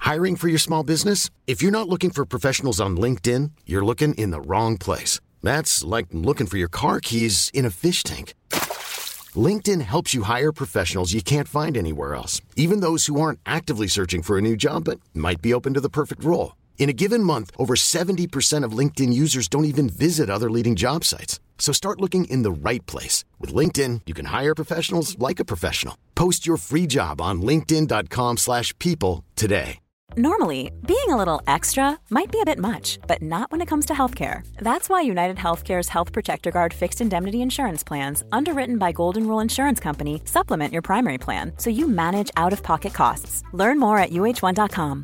Hiring for your small business? If you're not looking for professionals on LinkedIn, you're looking in the wrong place. That's like looking for your car keys in a fish tank. LinkedIn helps you hire professionals you can't find anywhere else, even those who aren't actively searching for a new job but might be open to the perfect role. In a given month, over 70% of LinkedIn users don't even visit other leading job sites. So start looking in the right place. With LinkedIn, you can hire professionals like a professional. Post your free job on linkedin.com/people today. Normally, being a little extra might be a bit much, but not when it comes to healthcare. That's why United Healthcare's Health Protector Guard fixed indemnity insurance plans, underwritten by Golden Rule Insurance Company, supplement your primary plan so you manage out-of-pocket costs. Learn more at uh1.com.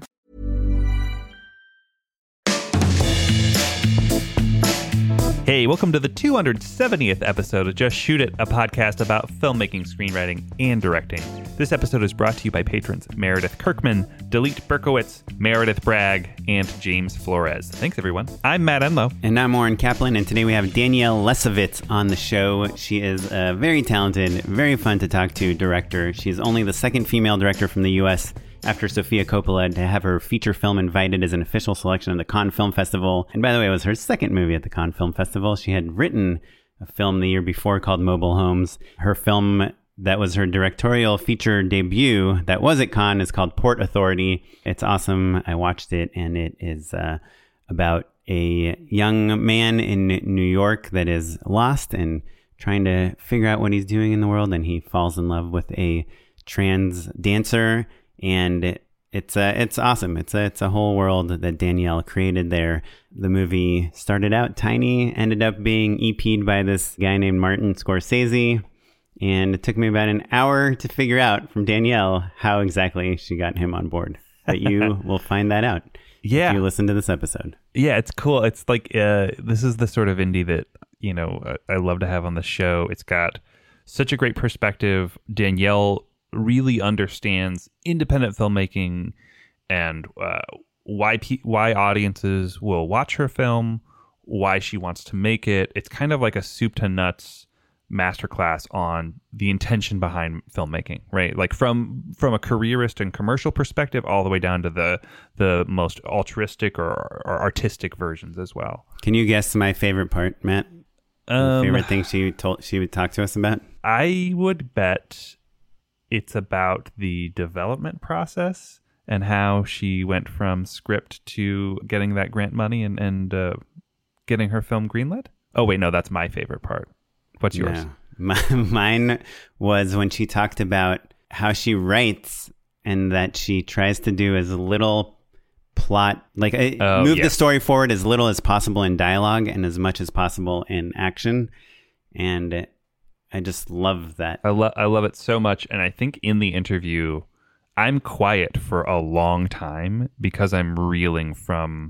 Hey, welcome to the 270th episode of Just Shoot It, a podcast about filmmaking, screenwriting, and directing. This episode is brought to you by patrons Meredith Kirkman, Dalit Berkowitz, Meredith Bragg, and James Flores. Thanks, everyone. I'm Matt Enlow. And I'm Warren Kaplan, and today we have Danielle Lesovitz on the show. She is a very talented, very fun to talk to director. She's only the second female director from the U.S. after Sofia Coppola to have her feature film invited as an official selection of the Cannes Film Festival. And by the way, it was her second movie at the Cannes Film Festival. She had written a film the year before called Mobile Homes. Her film that was her directorial feature debut that was at Cannes is called Port Authority. It's awesome. I watched it, and it is about a young man in New York that is lost and trying to figure out what he's doing in the world, and he falls in love with a trans dancer. And it's awesome. It's a whole world that Danielle created there. The movie started out tiny, ended up being EP'd by this guy named Martin Scorsese. And it took me about an hour to figure out from Danielle how exactly she got him on board. But you will find that out if you listen to this episode. Yeah, it's cool. It's like, this is the sort of indie that, I love to have on the show. It's got such a great perspective. Danielle really understands independent filmmaking and why audiences will watch her film, why she wants to make it. It's kind of like a soup to nuts masterclass on the intention behind filmmaking, right? Like from a careerist and commercial perspective, all the way down to the most altruistic or artistic versions as well. Can you guess my favorite part, Matt? Favorite thing she would talk to us about? I would bet it's about the development process and how she went from script to getting that grant money and getting her film greenlit. Oh, wait, no, that's my favorite part. What's yours? No. Mine was when she talked about how she writes and that she tries to do as little plot, move the story forward as little as possible in dialogue and as much as possible in action. And I just love that. I love it so much. And I think in the interview, I'm quiet for a long time because I'm reeling from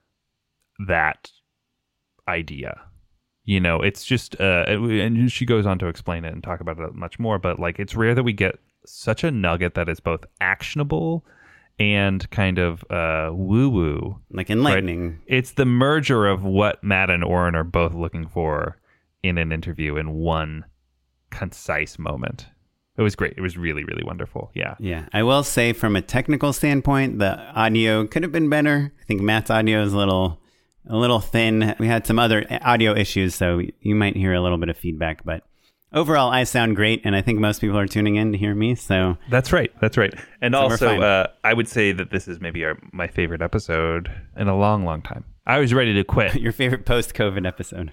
that idea. It's just, and she goes on to explain it and talk about it much more, but it's rare that we get such a nugget that is both actionable and kind of woo-woo. Like enlightening. Right? It's the merger of what Matt and Oren are both looking for in an interview in one concise moment. It was great. It was really, really wonderful. Yeah. Yeah. I will say from a technical standpoint, the audio could have been better. I think Matt's audio is a little thin. We had some other audio issues, so you might hear a little bit of feedback, but overall I sound great, and I think most people are tuning in to hear me. So That's right. And so also, I would say that this is maybe my favorite episode in a long, long time. I was ready to quit. Your favorite post-COVID episode.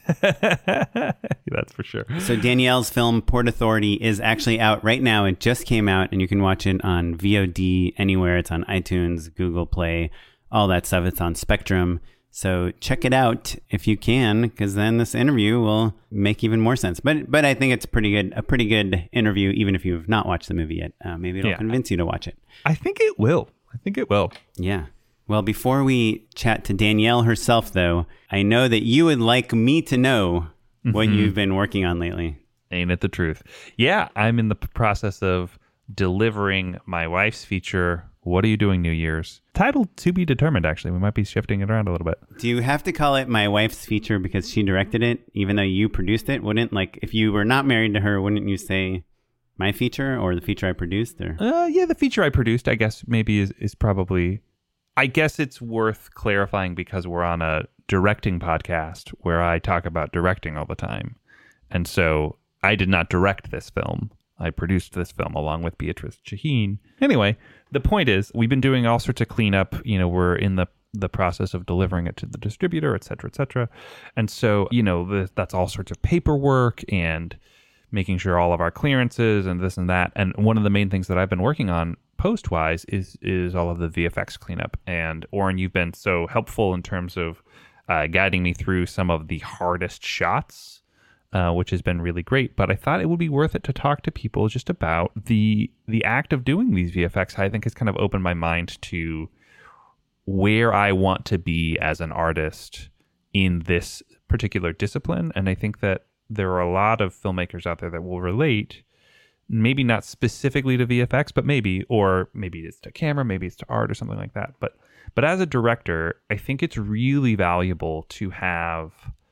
That's for sure. So Danielle's film Port Authority is actually out right now. It just came out, and you can watch it on VOD anywhere. It's on iTunes, Google Play, all that stuff. It's on Spectrum. So check it out if you can, because then this interview will make even more sense. But I think it's a pretty good interview, even if you have not watched the movie yet. Maybe it'll convince you to watch it. I think it will. Yeah. Well, before we chat to Danielle herself, though, I know that you would like me to know what you've been working on lately. Ain't it the truth? Yeah, I'm in the process of delivering my wife's feature, What Are You Doing New Year's? Titled To Be Determined, actually. We might be shifting it around a little bit. Do you have to call it My Wife's Feature because she directed it, even though you produced it? If you were not married to her, wouldn't you say my feature or the feature I produced? Or yeah, the feature I produced, I guess maybe is probably. I guess it's worth clarifying because we're on a directing podcast where I talk about directing all the time, and so I did not direct this film. I produced this film along with Beatrice Shaheen. Anyway, the point is, we've been doing all sorts of cleanup. You know, we're in the process of delivering it to the distributor, et cetera, et cetera. And so, you know, that's all sorts of paperwork and making sure all of our clearances and this and that. And one of the main things that I've been working on post-wise is all of the VFX cleanup. And Oren, you've been so helpful in terms of guiding me through some of the hardest shots, which has been really great. But I thought it would be worth it to talk to people just about the act of doing these VFX. I think has kind of opened my mind to where I want to be as an artist in this particular discipline. And I think that there are a lot of filmmakers out there that will relate, maybe not specifically to VFX, but maybe it's to camera, maybe it's to art or something like that. But as a director, I think it's really valuable to have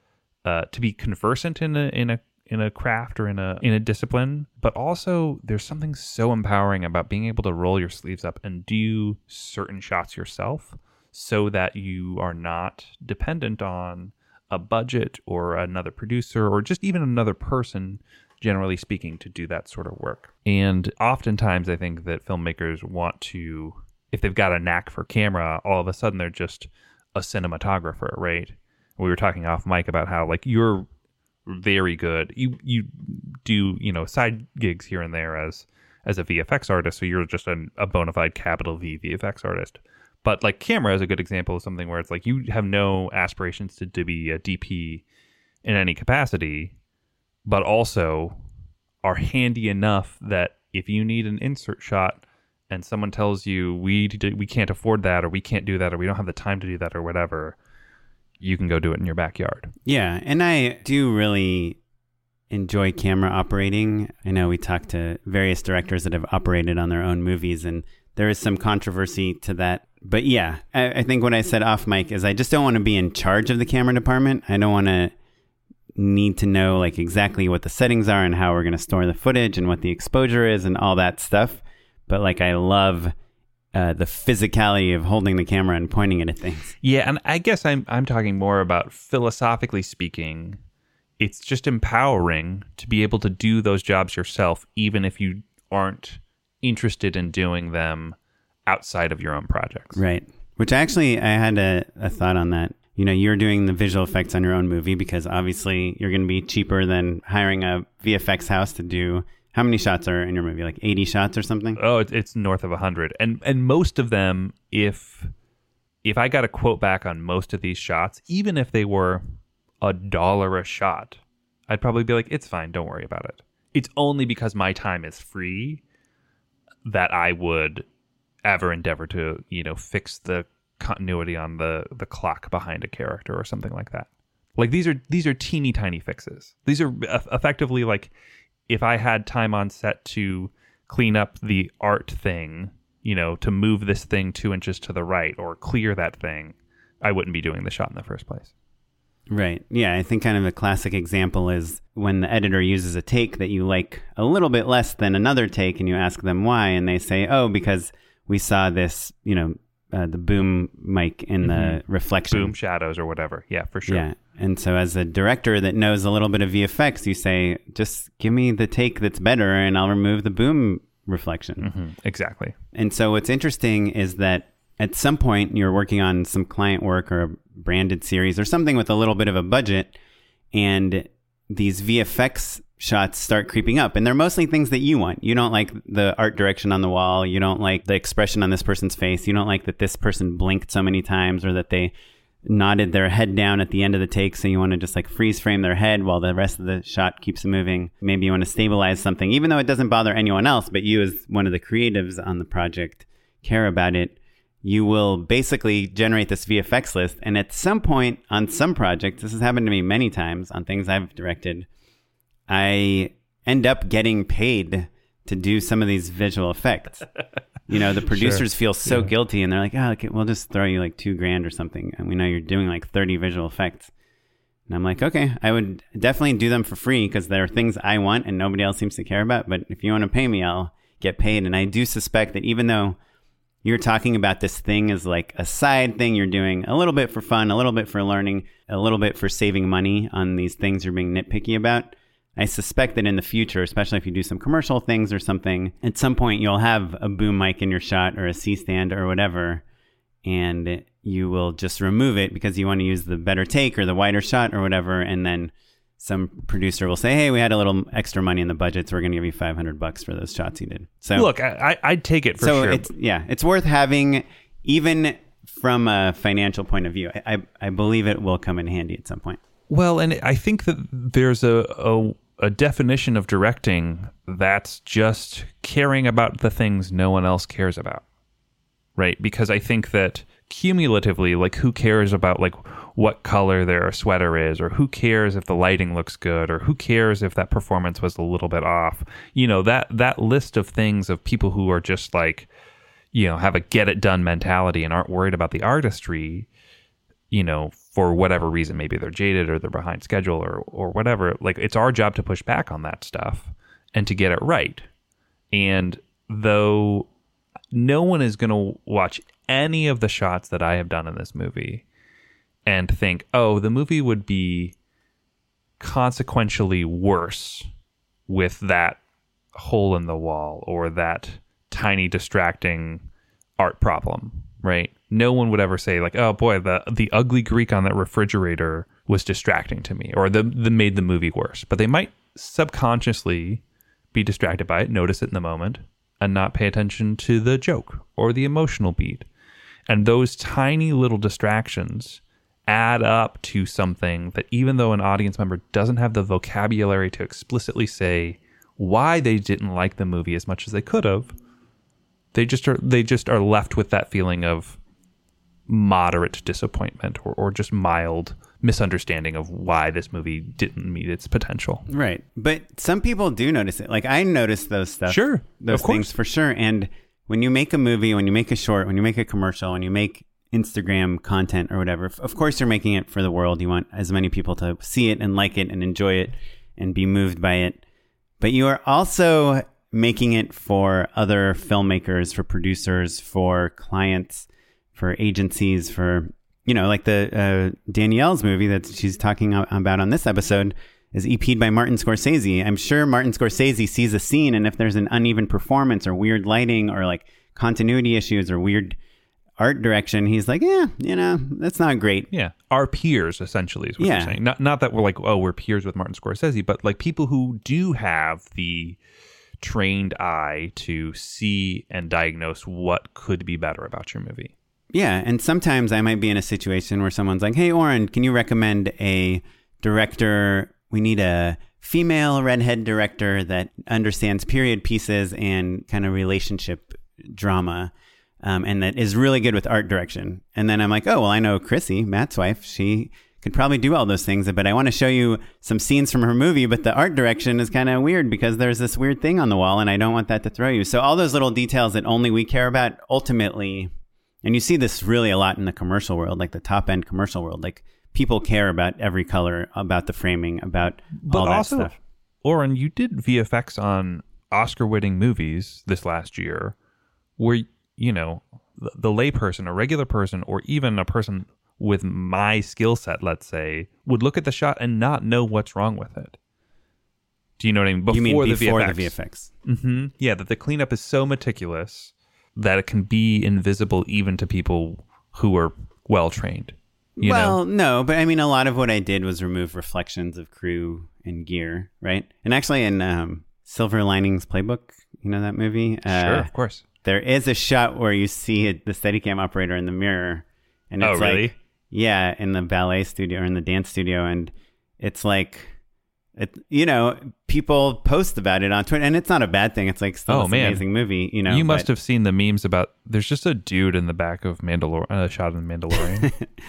to be conversant in a craft or in a discipline, but also there's something so empowering about being able to roll your sleeves up and do certain shots yourself so that you are not dependent on a budget or another producer or just even another person, generally speaking, to do that sort of work. And oftentimes I think that filmmakers want to, if they've got a knack for camera, all of a sudden they're just a cinematographer, right? We were talking off mic about how like you're very good. You do, you know, side gigs here and there as a VFX artist, so you're just a bona fide capital V VFX artist. But like camera is a good example of something where it's like you have no aspirations to be a DP in any capacity, but also are handy enough that if you need an insert shot and someone tells you we can't afford that or we can't do that or we don't have the time to do that or whatever, you can go do it in your backyard. Yeah, and I do really enjoy camera operating. I know we talked to various directors that have operated on their own movies, and there is some controversy to that. But yeah, I think what I said off mic is I just don't want to be in charge of the camera department. I don't want to need to know like exactly what the settings are and how we're going to store the footage and what the exposure is and all that stuff. But like I love the physicality of holding the camera and pointing it at things. Yeah, and I guess I'm talking more about philosophically speaking. It's just empowering to be able to do those jobs yourself, even if you aren't interested in doing them outside of your own projects. Right. Which actually, I had a thought on that. You know, you're doing the visual effects on your own movie because obviously you're going to be cheaper than hiring a VFX house to do. How many shots are in your movie? Like 80 shots or something? Oh, it's north of 100. And most of them, if I got a quote back on most of these shots, even if they were $1 a shot, I'd probably be like, it's fine, don't worry about it. It's only because my time is free that I would ever endeavor to, you know, fix the continuity on the clock behind a character or something like that. Like these are teeny tiny fixes. These are effectively like if I had time on set to clean up the art thing, you know, to move this thing 2 inches to the right or clear that thing, I wouldn't be doing the shot in the first place. Right. Yeah, I think kind of a classic example is when the editor uses a take that you like a little bit less than another take and you ask them why, and they say, oh, because we saw this, you know, the boom mic in the reflection. Boom shadows or whatever. Yeah, for sure. Yeah. And so as a director that knows a little bit of VFX, you say, just give me the take that's better and I'll remove the boom reflection. Mm-hmm. Exactly. And so what's interesting is that at some point you're working on some client work or a branded series or something with a little bit of a budget, and these VFX shots start creeping up, and they're mostly things that you want. You don't like the art direction on the wall. You don't like the expression on this person's face. You don't like that this person blinked so many times or that they nodded their head down at the end of the take. So you want to just like freeze frame their head while the rest of the shot keeps moving. Maybe you want to stabilize something, even though it doesn't bother anyone else, but you as one of the creatives on the project care about it. You will basically generate this VFX list. And at some point on some projects, this has happened to me many times on things I've directed, I end up getting paid to do some of these visual effects. You know, the producers feel so guilty and they're like, oh, okay, we'll just throw you like $2,000 or something. And we know you're doing like 30 visual effects. And I'm like, okay, I would definitely do them for free because there are things I want and nobody else seems to care about. But if you want to pay me, I'll get paid. And I do suspect that even though you're talking about this thing as like a side thing you're doing, a little bit for fun, a little bit for learning, a little bit for saving money on these things you're being nitpicky about, I suspect that in the future, especially if you do some commercial things or something, at some point you'll have a boom mic in your shot or a C-stand or whatever, and you will just remove it because you want to use the better take or the wider shot or whatever, and then some producer will say, hey, we had a little extra money in the budget, so we're going to give you $500 for those shots you did. So look, I'd take it for sure. It's worth having, even from a financial point of view. I believe it will come in handy at some point. Well, and I think that there's a definition of directing that's just caring about the things no one else cares about, right? Because I think that cumulatively, like, who cares about like what color their sweater is, or who cares if the lighting looks good, or who cares if that performance was a little bit off? You know, that list of things of people who are just like, you know, have a get it done mentality and aren't worried about the artistry, you know, for whatever reason. Maybe they're jaded or they're behind schedule or whatever. Like, it's our job to push back on that stuff and to get it right. And though no one is going to watch any of the shots that I have done in this movie and think, oh, the movie would be consequentially worse with that hole in the wall or that tiny distracting art problem, right? No one would ever say like, oh boy, the ugly Greek on that refrigerator was distracting to me, or the made the movie worse. But they might subconsciously be distracted by it, notice it in the moment, and not pay attention to the joke or the emotional beat. And those tiny little distractions add up to something that, even though an audience member doesn't have the vocabulary to explicitly say why they didn't like the movie as much as they could have, they just are left with that feeling of moderate disappointment or just mild misunderstanding of why this movie didn't meet its potential. Right. But some people do notice it. Like, I notice those stuff. Sure. Those things for sure. And when you make a movie, when you make a short, when you make a commercial, when you make Instagram content or whatever, of course you're making it for the world. You want as many people to see it and like it and enjoy it and be moved by it. But you are also making it for other filmmakers, for producers, for clients, for agencies, for, you know, like the Danielle's movie that she's talking about on this episode is EP'd by Martin Scorsese. I'm sure Martin Scorsese sees a scene, and if there's an uneven performance or weird lighting or like continuity issues or weird art direction, he's like, yeah, you know, that's not great. Yeah. Our peers, essentially, is what you're saying. Not that we're like, oh, we're peers with Martin Scorsese, but like people who do have the trained eye to see and diagnose what could be better about your movie. Yeah, and sometimes I might be in a situation where someone's like, hey, Oren, can you recommend a director? We need a female redhead director that understands period pieces and kind of relationship drama, and that is really good with art direction. And then I'm like, oh, well, I know Chrissy, Matt's wife. She could probably do all those things, but I want to show you some scenes from her movie, but the art direction is kind of weird because there's this weird thing on the wall, and I don't want that to throw you. So all those little details that only we care about, ultimately, and you see this really a lot in the commercial world, like the top-end commercial world, like people care about every color, about the framing, about all that stuff. Oren, you did VFX on Oscar-winning movies this last year where, you know, the layperson, a regular person, or even a person with my skill set, let's say, would look at the shot and not know what's wrong with it. Do you know what I mean? You mean before the VFX? Mm-hmm. Yeah, that the cleanup is so meticulous that it can be invisible even to people who are well-trained. No, but I mean, a lot of what I did was remove reflections of crew and gear, right? And actually in Silver Linings Playbook, you know that movie? Sure, of course. There is a shot where you see the Steadicam operator in the mirror. And it's really? Yeah, in the ballet studio or in the dance studio. And it's like, you know, people post about it on Twitter, and it's not a bad thing. It's like still amazing movie, you know. You must have seen the memes about, there's just a dude in the back of shot in Mandalorian.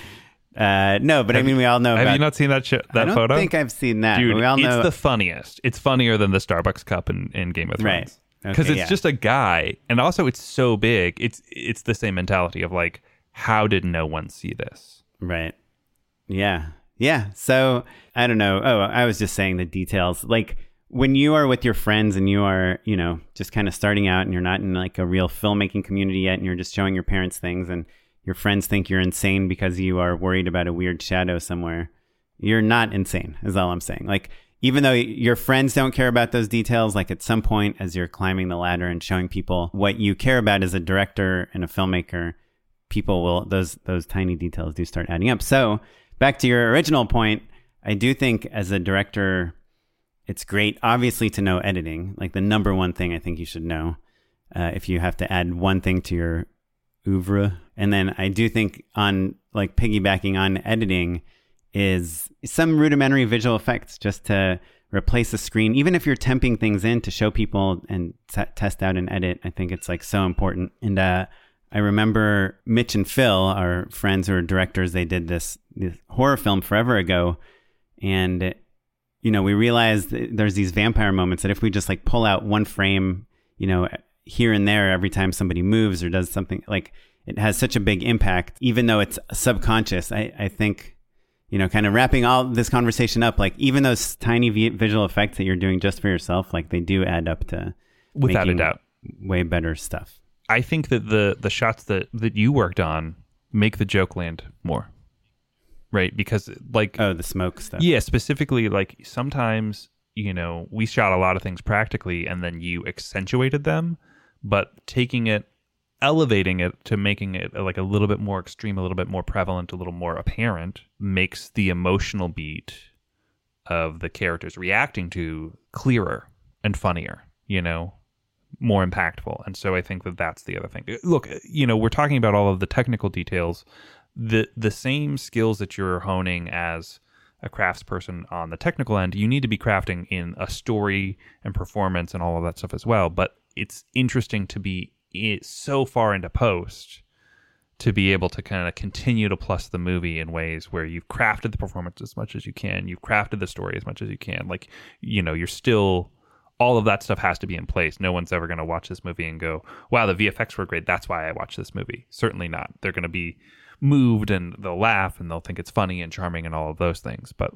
No, but I mean, we all know. Have you not seen that photo? I don't think I've seen that. Dude, but we all know it's the funniest. It's funnier than the Starbucks cup in Game of Thrones. Right. Because it's just a guy, and also it's so big. It's the same mentality of like, how did no one see this? Right. Yeah. Yeah. So I don't know. Oh, I was just saying the details. Like when you are with your friends and you are, you know, just kind of starting out and you're not in like a real filmmaking community yet and you're just showing your parents things and your friends think you're insane because you are worried about a weird shadow somewhere. You're not insane, is all I'm saying. Like, even though your friends don't care about those details, like at some point as you're climbing the ladder and showing people what you care about as a director and a filmmaker, people will, those tiny details do start adding up. So back to your original point, I do think as a director, it's great, obviously, to know editing. Like the number one thing I think you should know if you have to add one thing to your oeuvre. And then I do think on like piggybacking on editing is some rudimentary visual effects just to replace the screen. Even if you're temping things in to show people and test out and edit, I think it's like so important. And I remember Mitch and Phil, our friends who are directors, they did this horror film forever ago. And, you know, we realized there's these vampire moments that if we just like pull out one frame, you know, here and there every time somebody moves or does something, like it has such a big impact, even though it's subconscious. I think, you know, kind of wrapping all this conversation up, like even those tiny visual effects that you're doing just for yourself, like they do add up to without a doubt way better stuff. I think that the shots that you worked on make the joke land more, right? Because like the smoke stuff. Yeah, specifically, like sometimes, you know, we shot a lot of things practically and then you accentuated them, but elevating it to making it like a little bit more extreme, a little bit more prevalent, a little more apparent, makes the emotional beat of the characters reacting to clearer and funnier, you know, more impactful. And so I think that that's the other thing. Look, you know, we're talking about all of the technical details. The same skills that you're honing as a craftsperson on the technical end, you need to be crafting in a story and performance and all of that stuff as well. But it's interesting to be so far into post to be able to kind of continue to plus the movie in ways where you've crafted the performance as much as you can, you've crafted the story as much as you can. Like, you know, you're still, all of that stuff has to be in place. No one's ever going to watch this movie and go, wow, the VFX were great, that's why I watched this movie. Certainly not. They're going to be moved and they'll laugh and they'll think it's funny and charming and all of those things. But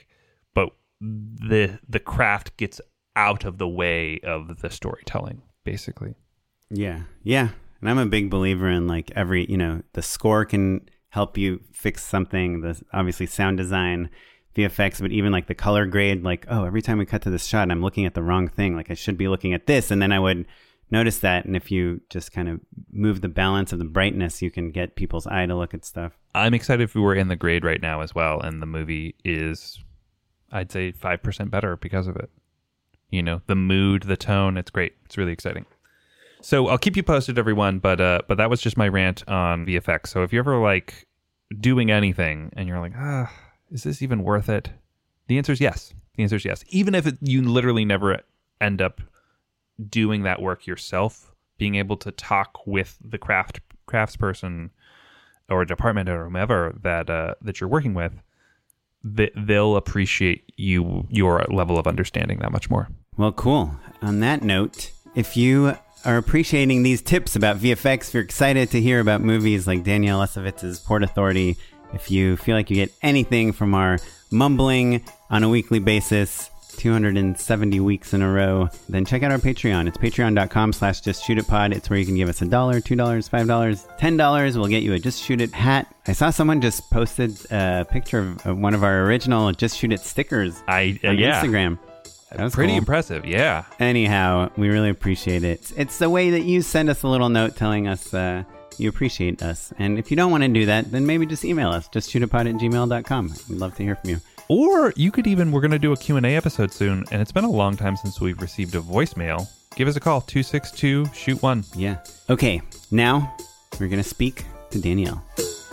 the craft gets out of the way of the storytelling, basically. Yeah. And I'm a big believer in like every, you know, the score can help you fix something, the obviously sound design, VFX, but even like the color grade, like, oh, every time we cut to this shot, I'm looking at the wrong thing. Like I should be looking at this. And then I would notice that. And if you just kind of move the balance of the brightness, you can get people's eye to look at stuff. I'm excited if we were in the grade right now as well. And the movie is, I'd say 5% better because of it. You know, the mood, the tone, it's great. It's really exciting. So I'll keep you posted, everyone, but that was just my rant on VFX. So if you're ever like doing anything and you're like, is this even worth it? The answer is yes. Even if you literally never end up doing that work yourself, being able to talk with the craftsperson or department or whomever that you're working with, they'll appreciate your level of understanding that much more. Well, cool. On that note, if you are appreciating these tips about VFX, if you're excited to hear about movies like Danielle Lesowitz's Port Authority, if you feel like you get anything from our mumbling on a weekly basis, 270 weeks in a row, then check out our Patreon. It's patreon.com/justshootitpod. It's where you can give us $1, $2, $5, $10. We'll get you a Just Shoot It hat. I saw someone just posted a picture of one of our original Just Shoot It stickers on Instagram. That was pretty impressive, yeah. Anyhow, we really appreciate it. It's the way that you send us a little note telling us you appreciate us. And if you don't want to do that, then maybe just email us, justshootitpod@gmail.com. We'd love to hear from you. Or you could even, we're going to do a Q&A episode soon, and it's been a long time since we've received a voicemail. Give us a call, 262-SHOOT-1. Yeah. Okay, now we're going to speak to Danielle.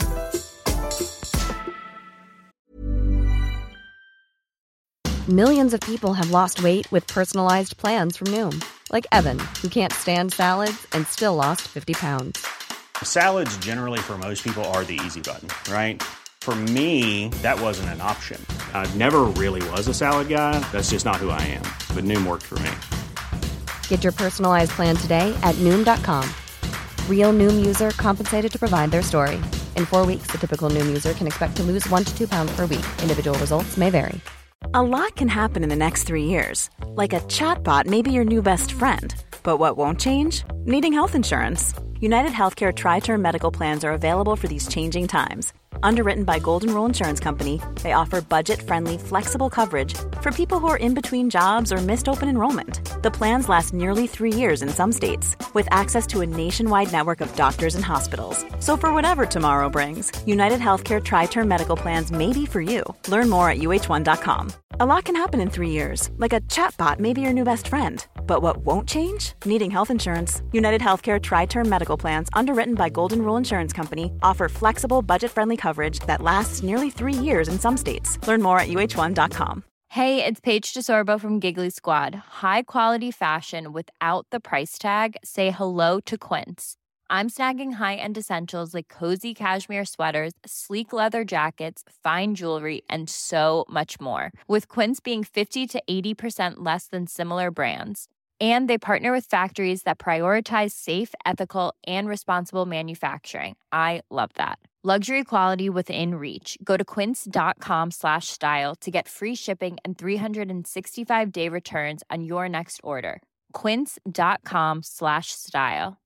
Millions of people have lost weight with personalized plans from Noom. Like Evan, who can't stand salads and still lost 50 pounds. Salads generally for most people are the easy button, right? For me, that wasn't an option. I never really was a salad guy. That's just not who I am. But Noom worked for me. Get your personalized plan today at Noom.com. Real Noom user compensated to provide their story. In 4 weeks, the typical Noom user can expect to lose 1 to 2 pounds per week. Individual results may vary. A lot can happen in the next 3 years. Like a chatbot may be your new best friend. But what won't change? Needing health insurance. United Healthcare Tri-Term Medical Plans are available for these changing times. Underwritten by Golden Rule Insurance Company, they offer budget-friendly, flexible coverage for people who are in between jobs or missed open enrollment. The plans last nearly 3 years in some states, with access to a nationwide network of doctors and hospitals. So for whatever tomorrow brings, United Healthcare Tri-Term Medical Plans may be for you. Learn more at uh1.com. A lot can happen in 3 years, like a chatbot may be your new best friend. But what won't change? Needing health insurance. United Healthcare Tri-Term Medical Plans, underwritten by Golden Rule Insurance Company, offer flexible, budget-friendly coverage that lasts nearly 3 years in some states. Learn more at uh1.com. Hey, it's Paige DeSorbo from Giggly Squad. High quality fashion without the price tag. Say hello to Quince. I'm snagging high-end essentials like cozy cashmere sweaters, sleek leather jackets, fine jewelry, and so much more. With Quince being 50 to 80% less than similar brands. And they partner with factories that prioritize safe, ethical, and responsible manufacturing. I love that. Luxury quality within reach. Go to quince.com/style to get free shipping and 365-day returns on your next order. Quince.com/style.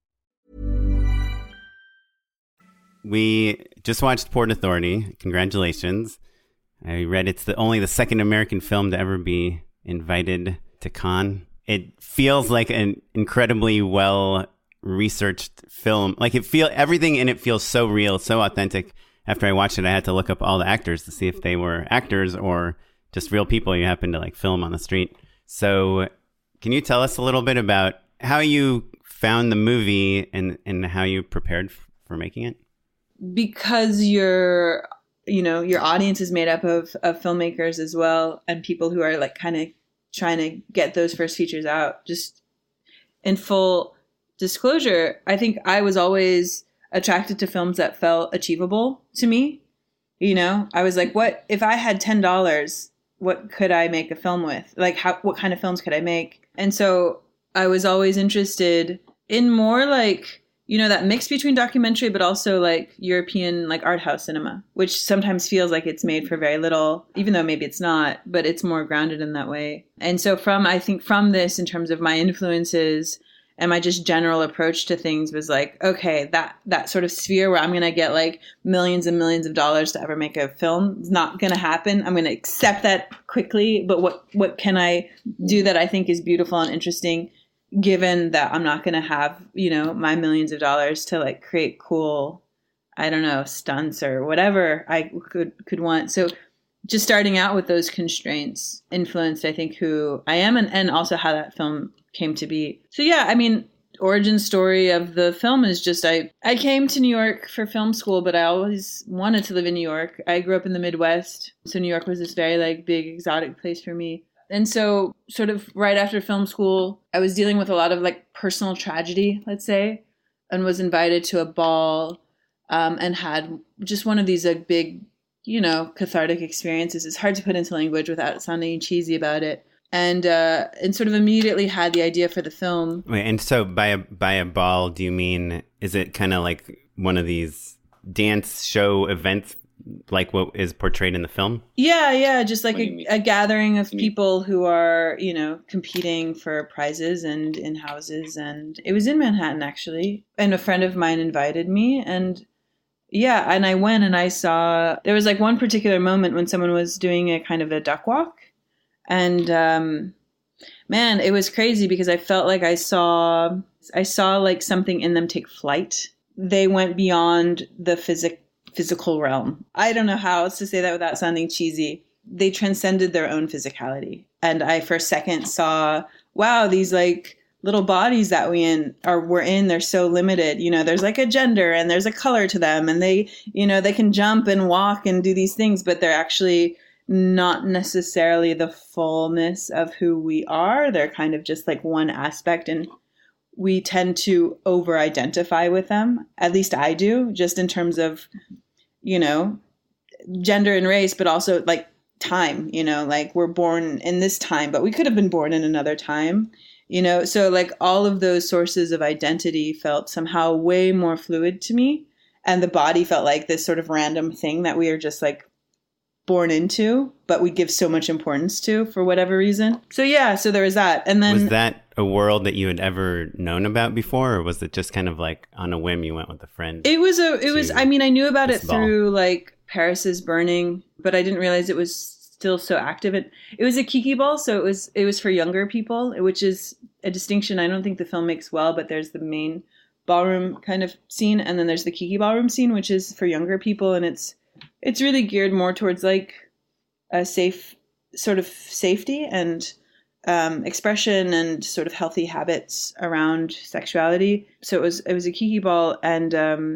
We just watched Port Authority. Congratulations. I read it's only the second American film to ever be invited to Cannes. It feels like an incredibly well-researched film. Like everything in it feels so real, so authentic. After I watched it, I had to look up all the actors to see if they were actors or just real people you happen to film on the street. So can you tell us a little bit about how you found the movie and how you prepared for making it? Because your audience is made up of filmmakers as well, and people who are kind of trying to get those first features out. Just in full disclosure, I think I was always attracted to films that felt achievable to me. I was like, what if I had $10, what could I make a film with? What kind of films could I make? And so I was always interested in more that mix between documentary, but also European, art house cinema, which sometimes feels like it's made for very little, even though maybe it's not, but it's more grounded in that way. And so from this, in terms of my influences and my just general approach to things was okay, that sort of sphere where I'm going to get millions and millions of dollars to ever make a film is not going to happen. I'm going to accept that quickly. But what can I do that I think is beautiful and interesting, given that I'm not going to have, my millions of dollars to create cool, stunts or whatever I could want. So just starting out with those constraints influenced, I think, who I am and also how that film came to be. So yeah, origin story of the film is just I came to New York for film school, but I always wanted to live in New York. I grew up in the Midwest, so New York was this very big exotic place for me. And so sort of right after film school, I was dealing with a lot of personal tragedy, let's say, and was invited to a ball and had just one of these big, cathartic experiences. It's hard to put into language without sounding cheesy about it. And sort of immediately had the idea for the film. Wait, and so by a ball, do you mean, is it kind of like one of these dance show events like what is portrayed in the film? Yeah, just a gathering of people who are, competing for prizes and in houses. And it was in Manhattan, actually. And a friend of mine invited me. And yeah, and I went and I saw, there was one particular moment when someone was doing a kind of a duck walk. And man, it was crazy because I felt like I saw something in them take flight. They went beyond the physical realm. I don't know how else to say that without sounding cheesy. They transcended their own physicality. And I for a second saw, wow, these little bodies that we're in, they're so limited. There's a gender and there's a color to them, and they can jump and walk and do these things, but they're actually not necessarily the fullness of who we are. They're kind of just one aspect, and we tend to over-identify with them. At least I do, just in terms of, gender and race, but also time, we're born in this time, but we could have been born in another time, so all of those sources of identity felt somehow way more fluid to me. And the body felt like this sort of random thing that we are just like born into, but we give so much importance to for whatever reason. So yeah, so there was that. And then was that a world that you had ever known about before, or was it just kind of like on a whim you went with a friend? I mean, I knew about it ball? through like Paris is Burning, but I didn't realize it was still so active. It was a Kiki ball, so it was for younger people, which is a distinction I don't think the film makes well, but there's the main ballroom kind of scene, and then there's the Kiki ballroom scene, which is for younger people, and it's really geared more towards like a safe sort of safety and expression and sort of healthy habits around sexuality. So it was a Kiki ball, and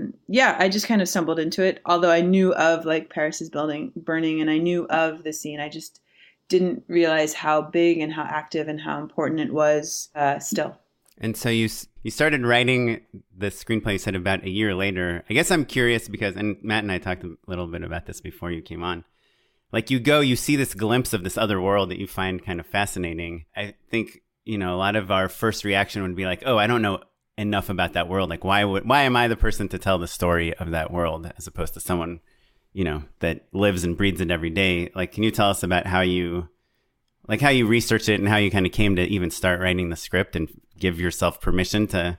I just kind of stumbled into it. Although I knew of like Paris is Burning, and I knew of the scene, I just didn't realize how big and how active and how important it was still. And so you started writing the screenplay, you said, about a year later. I guess I'm curious because, and Matt and I talked a little bit about this before you came on. Like you see this glimpse of this other world that you find kind of fascinating. I think, a lot of our first reaction would be like, oh, I don't know enough about that world. Like, why am I the person to tell the story of that world as opposed to someone, that lives and breathes it every day? Like, can you tell us about how you researched it and how you kind of came to even start writing the script and give yourself permission to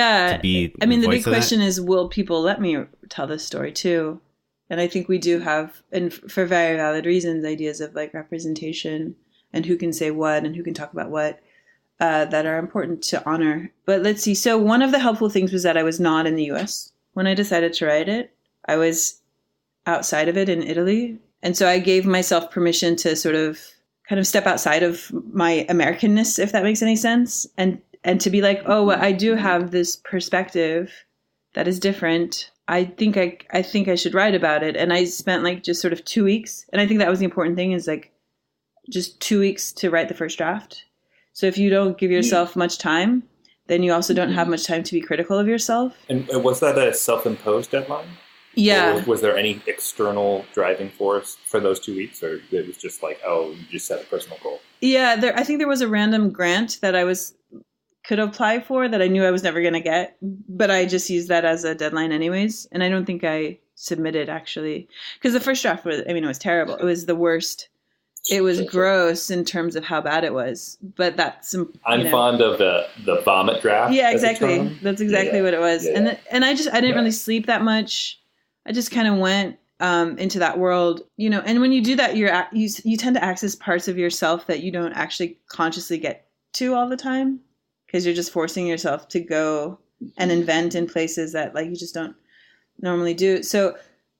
be I mean, the big voice of that? question is, will people let me tell this story too? And I think we do have, and for very valid reasons, ideas of like representation and who can say what and who can talk about what that are important to honor. But let's see. So one of the helpful things was that I was not in the US when I decided to write it. I was outside of it in Italy. And so I gave myself permission to sort of kind of step outside of my Americanness, if that makes any sense. And to be like, oh, well, I do have this perspective that is different. I think I should write about it. And I spent like just sort of 2 weeks. And I think that was the important thing, is like just 2 weeks to write the first draft. So if you don't give yourself much time, then you also don't have much time to be critical of yourself. And was that a self-imposed deadline? Yeah. Or was there any external driving force for those 2 weeks, or it was just like, oh, you just set a personal goal? Yeah, I think there was a random grant that I could apply for that I knew I was never going to get, but I just used that as a deadline anyways. And I don't think I submitted, actually, because the first draft it was terrible. It was the worst. It was gross in terms of how bad it was, but I'm fond of the vomit draft. Yeah, exactly. That's exactly what it was. Yeah. And I didn't really sleep that much. I just kind of went into that world, and when you do that, you tend to access parts of yourself that you don't actually consciously get to all the time, because you're just forcing yourself to go and invent in places that like you just don't normally do. So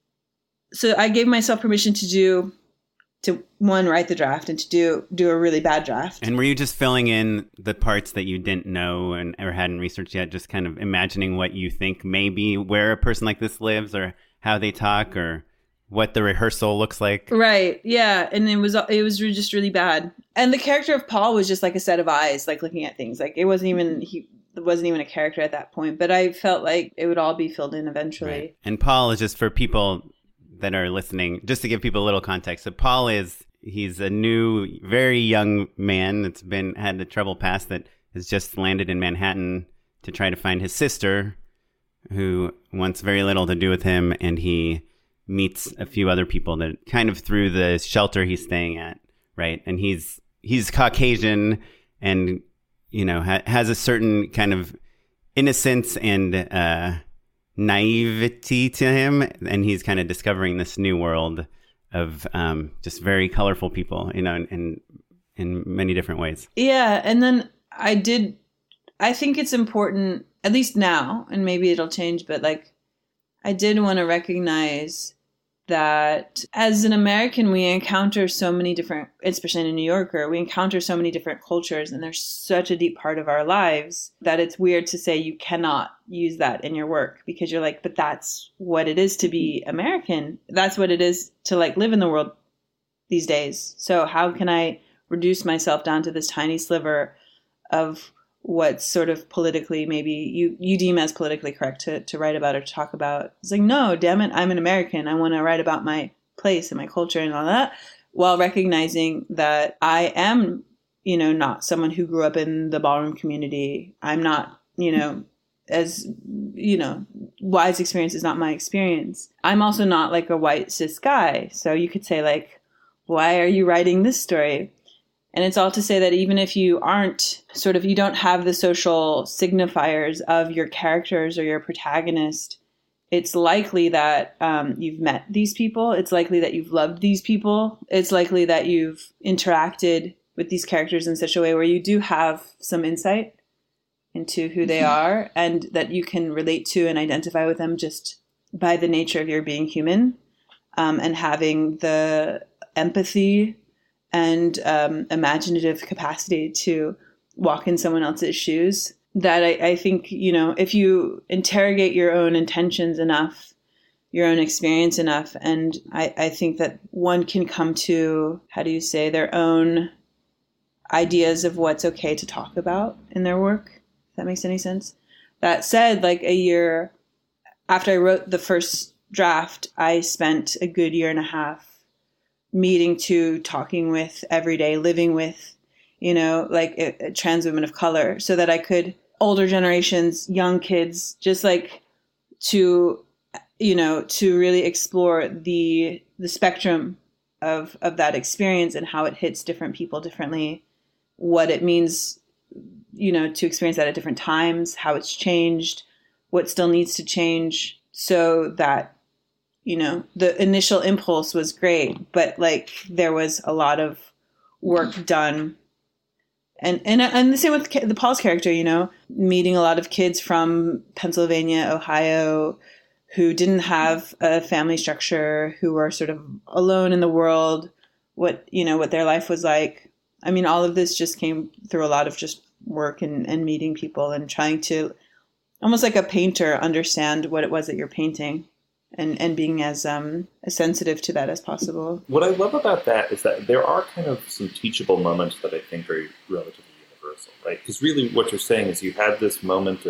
I gave myself permission to write the draft and to do a really bad draft. And were you just filling in the parts that you didn't know or hadn't researched yet, just kind of imagining what you think maybe where a person like this lives, or how they talk, or what the rehearsal looks like? Right. Yeah. And it was just really bad. And the character of Paul was just like a set of eyes, like looking at things. Like he wasn't even a character at that point, but I felt like it would all be filled in eventually. Right. And Paul is, just for people that are listening, just to give people a little context. So Paul he's a new, very young man that's had the trouble past, that has just landed in Manhattan to try to find his sister, who wants very little to do with him, and he meets a few other people that kind of through the shelter he's staying at, right? And he's Caucasian, and has a certain kind of innocence and naivety to him, and he's kind of discovering this new world of just very colorful people, in many different ways. Yeah, and then I think it's important, at least now, and maybe it'll change, but like I did want to recognize that as an American, we encounter so many different, especially in a New Yorker, we encounter so many different cultures, and they're such a deep part of our lives that it's weird to say you cannot use that in your work, because you're like, but that's what it is to be American. That's what it is to like live in the world these days. So how can I reduce myself down to this tiny sliver of what's sort of politically, maybe you deem as politically correct to write about or to talk about? It's like, no, damn it, I'm an American. I want to write about my place and my culture and all that, while recognizing that I am, not someone who grew up in the ballroom community. I'm not, as, Y's experience is not my experience. I'm also not like a white cis guy. So you could say like, why are you writing this story? And it's all to say that even if you aren't sort of, you don't have the social signifiers of your characters or your protagonist, it's likely that you've met these people. It's likely that you've loved these people. It's likely that you've interacted with these characters in such a way where you do have some insight into who they are, and that you can relate to and identify with them just by the nature of your being human, and having the empathy and imaginative capacity to walk in someone else's shoes. That I think, you know, if you interrogate your own intentions enough, your own experience enough, and I think that one can come to, how do you say, their own ideas of what's okay to talk about in their work, if that makes any sense. That said, like a year after I wrote the first draft, I spent a good year and a half meeting to talking with every day, living with, you know, like trans women of color, so that I could, older generations, young kids, just like to, you know, to really explore the spectrum of that experience and how it hits different people differently, what it means, you know, to experience that at different times, how it's changed, what still needs to change, so that, you know, the initial impulse was great, but like there was a lot of work done. And the same with the Paul's character, you know, meeting a lot of kids from Pennsylvania, Ohio, who didn't have a family structure, who were sort of alone in the world, what their life was like. I mean, all of this just came through a lot of just work and meeting people and trying to, almost like a painter, understand what it was that you're painting. And being as sensitive to that as possible. What I love about that is that there are kind of some teachable moments that I think are relatively universal, right? Because really what you're saying is you had this moment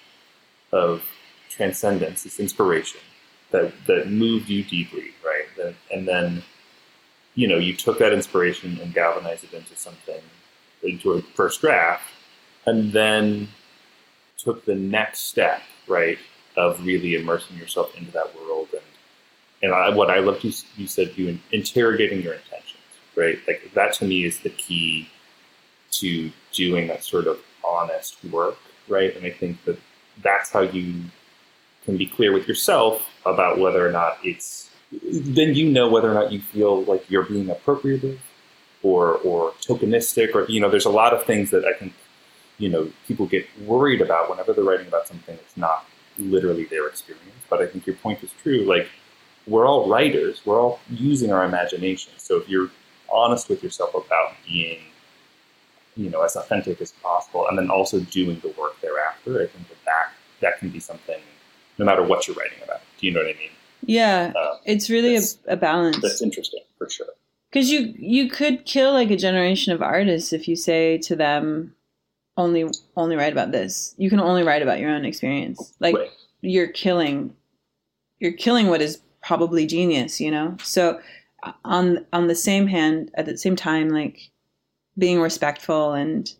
of transcendence, this inspiration that moved you deeply, right? And then, you know, you took that inspiration and galvanized it into something, into a first draft, and then took the next step, right, of really immersing yourself into that world. And what I loved, you said, you interrogating your intentions, right? Like that to me is the key to doing that sort of honest work, right? And I think that that's how you can be clear with yourself about whether or not then you know whether or not you feel like you're being appropriative or tokenistic, or, you know, there's a lot of things that I think, you know, people get worried about whenever they're writing about something that's not literally their experience. But I think your point is true. Like, we're all writers, we're all using our imagination. So if you're honest with yourself about being, you know, as authentic as possible, and then also doing the work thereafter, I think that can be something, no matter what you're writing about. Do you know what I mean? Yeah, it's really a balance. That's interesting, for sure. Because you could kill like a generation of artists if you say to them, only write about this. You can only write about your own experience. Like, right. You're killing what is probably genius, you know? So on the same hand, at the same time, like being respectful and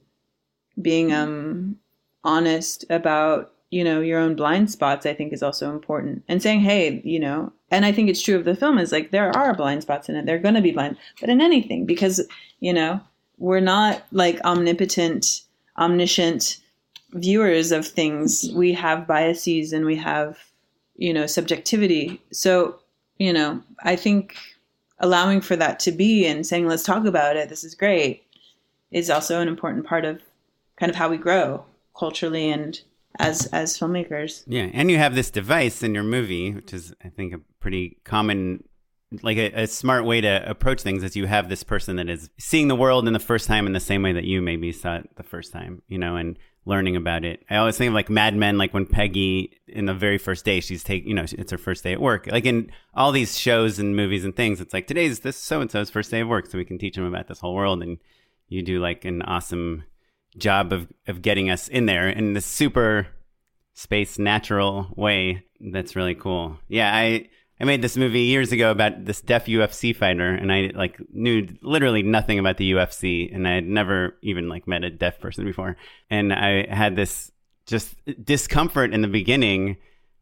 being honest about, you know, your own blind spots, I think is also important. And saying, hey, you know, and I think it's true of the film, is like there are blind spots in it. They're going to be blind, but in anything, because, you know, we're not like omniscient viewers of things. We have biases and we have, you know, subjectivity. So, you know, I think allowing for that to be and saying, let's talk about it, this is great, is also an important part of kind of how we grow culturally and as filmmakers. Yeah, and you have this device in your movie, which is, I think, a pretty common, like a smart way to approach things, is you have this person that is seeing the world in the first time in the same way that you maybe saw it the first time, you know, and learning about it. I always think of like Mad Men, like when Peggy, in the very first day, it's her first day at work. Like in all these shows and movies and things, it's like, today's this so-and-so's first day of work, so we can teach them about this whole world. And you do like an awesome job of getting us in there in this super space natural way. That's really cool. Yeah, I made this movie years ago about this deaf UFC fighter, and I like knew literally nothing about the UFC, and I had never even like met a deaf person before. And I had this just discomfort in the beginning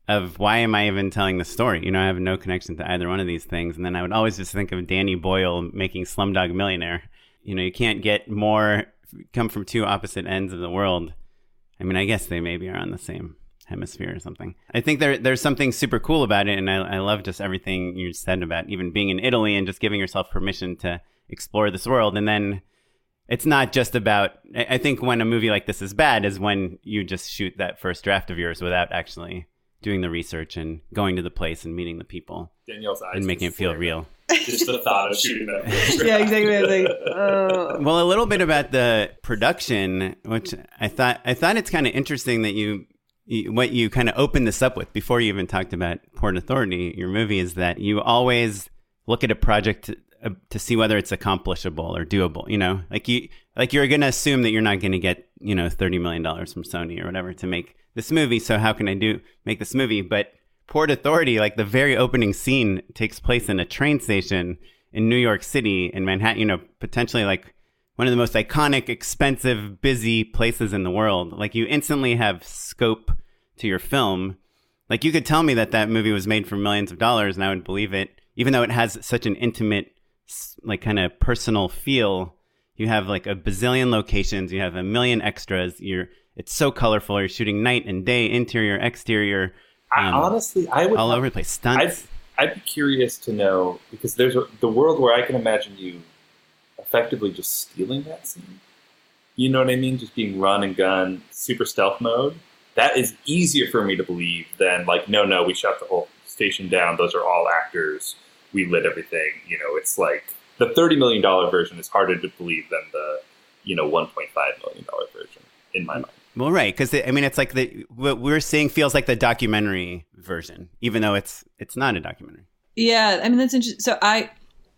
of why am I even telling the story? You know, I have no connection to either one of these things. And then I would always just think of Danny Boyle making Slumdog Millionaire. You know, you can't get more, come from two opposite ends of the world. I mean, I guess they maybe are on the same hemisphere or something. I think there's something super cool about it. And I love just everything you said about even being in Italy and just giving yourself permission to explore this world. And then it's not just about, I think when a movie like this is bad is when you just shoot that first draft of yours without actually doing the research and going to the place and meeting the people. Danielle's eyes and making it feel real. Just the thought of shooting that first draft. Yeah, exactly. I was like, oh. Well, a little bit about the production, which I thought it's kind of interesting that what you kind of opened this up with before you even talked about Port Authority, your movie, is that you always look at a project to see whether it's accomplishable or doable. You know, like you're going to assume that you're not going to get, you know, $30 million from Sony or whatever to make this movie. So how can I make this movie? But Port Authority, like the very opening scene takes place in a train station in New York City, in Manhattan, you know, potentially like one of the most iconic, expensive, busy places in the world. Like you instantly have scope to your film. Like you could tell me that movie was made for millions of dollars and I would believe it, even though it has such an intimate, like kind of personal feel. You have like a bazillion locations, you have a million extras, it's so colorful. You're shooting night and day, interior, exterior. Honestly, I would all over the place. Stunts. I'd be curious to know, because there's the world where I can imagine you effectively just stealing that scene. You know what I mean? Just being run and gun, super stealth mode. That is easier for me to believe than like, no, we shut the whole station down. Those are all actors. We lit everything. You know, it's like the $30 million version is harder to believe than the, you know, $1.5 million version in my mind. Well, right, because I mean, it's like what we're seeing feels like the documentary version, even though it's not a documentary. Yeah, I mean that's interesting. So I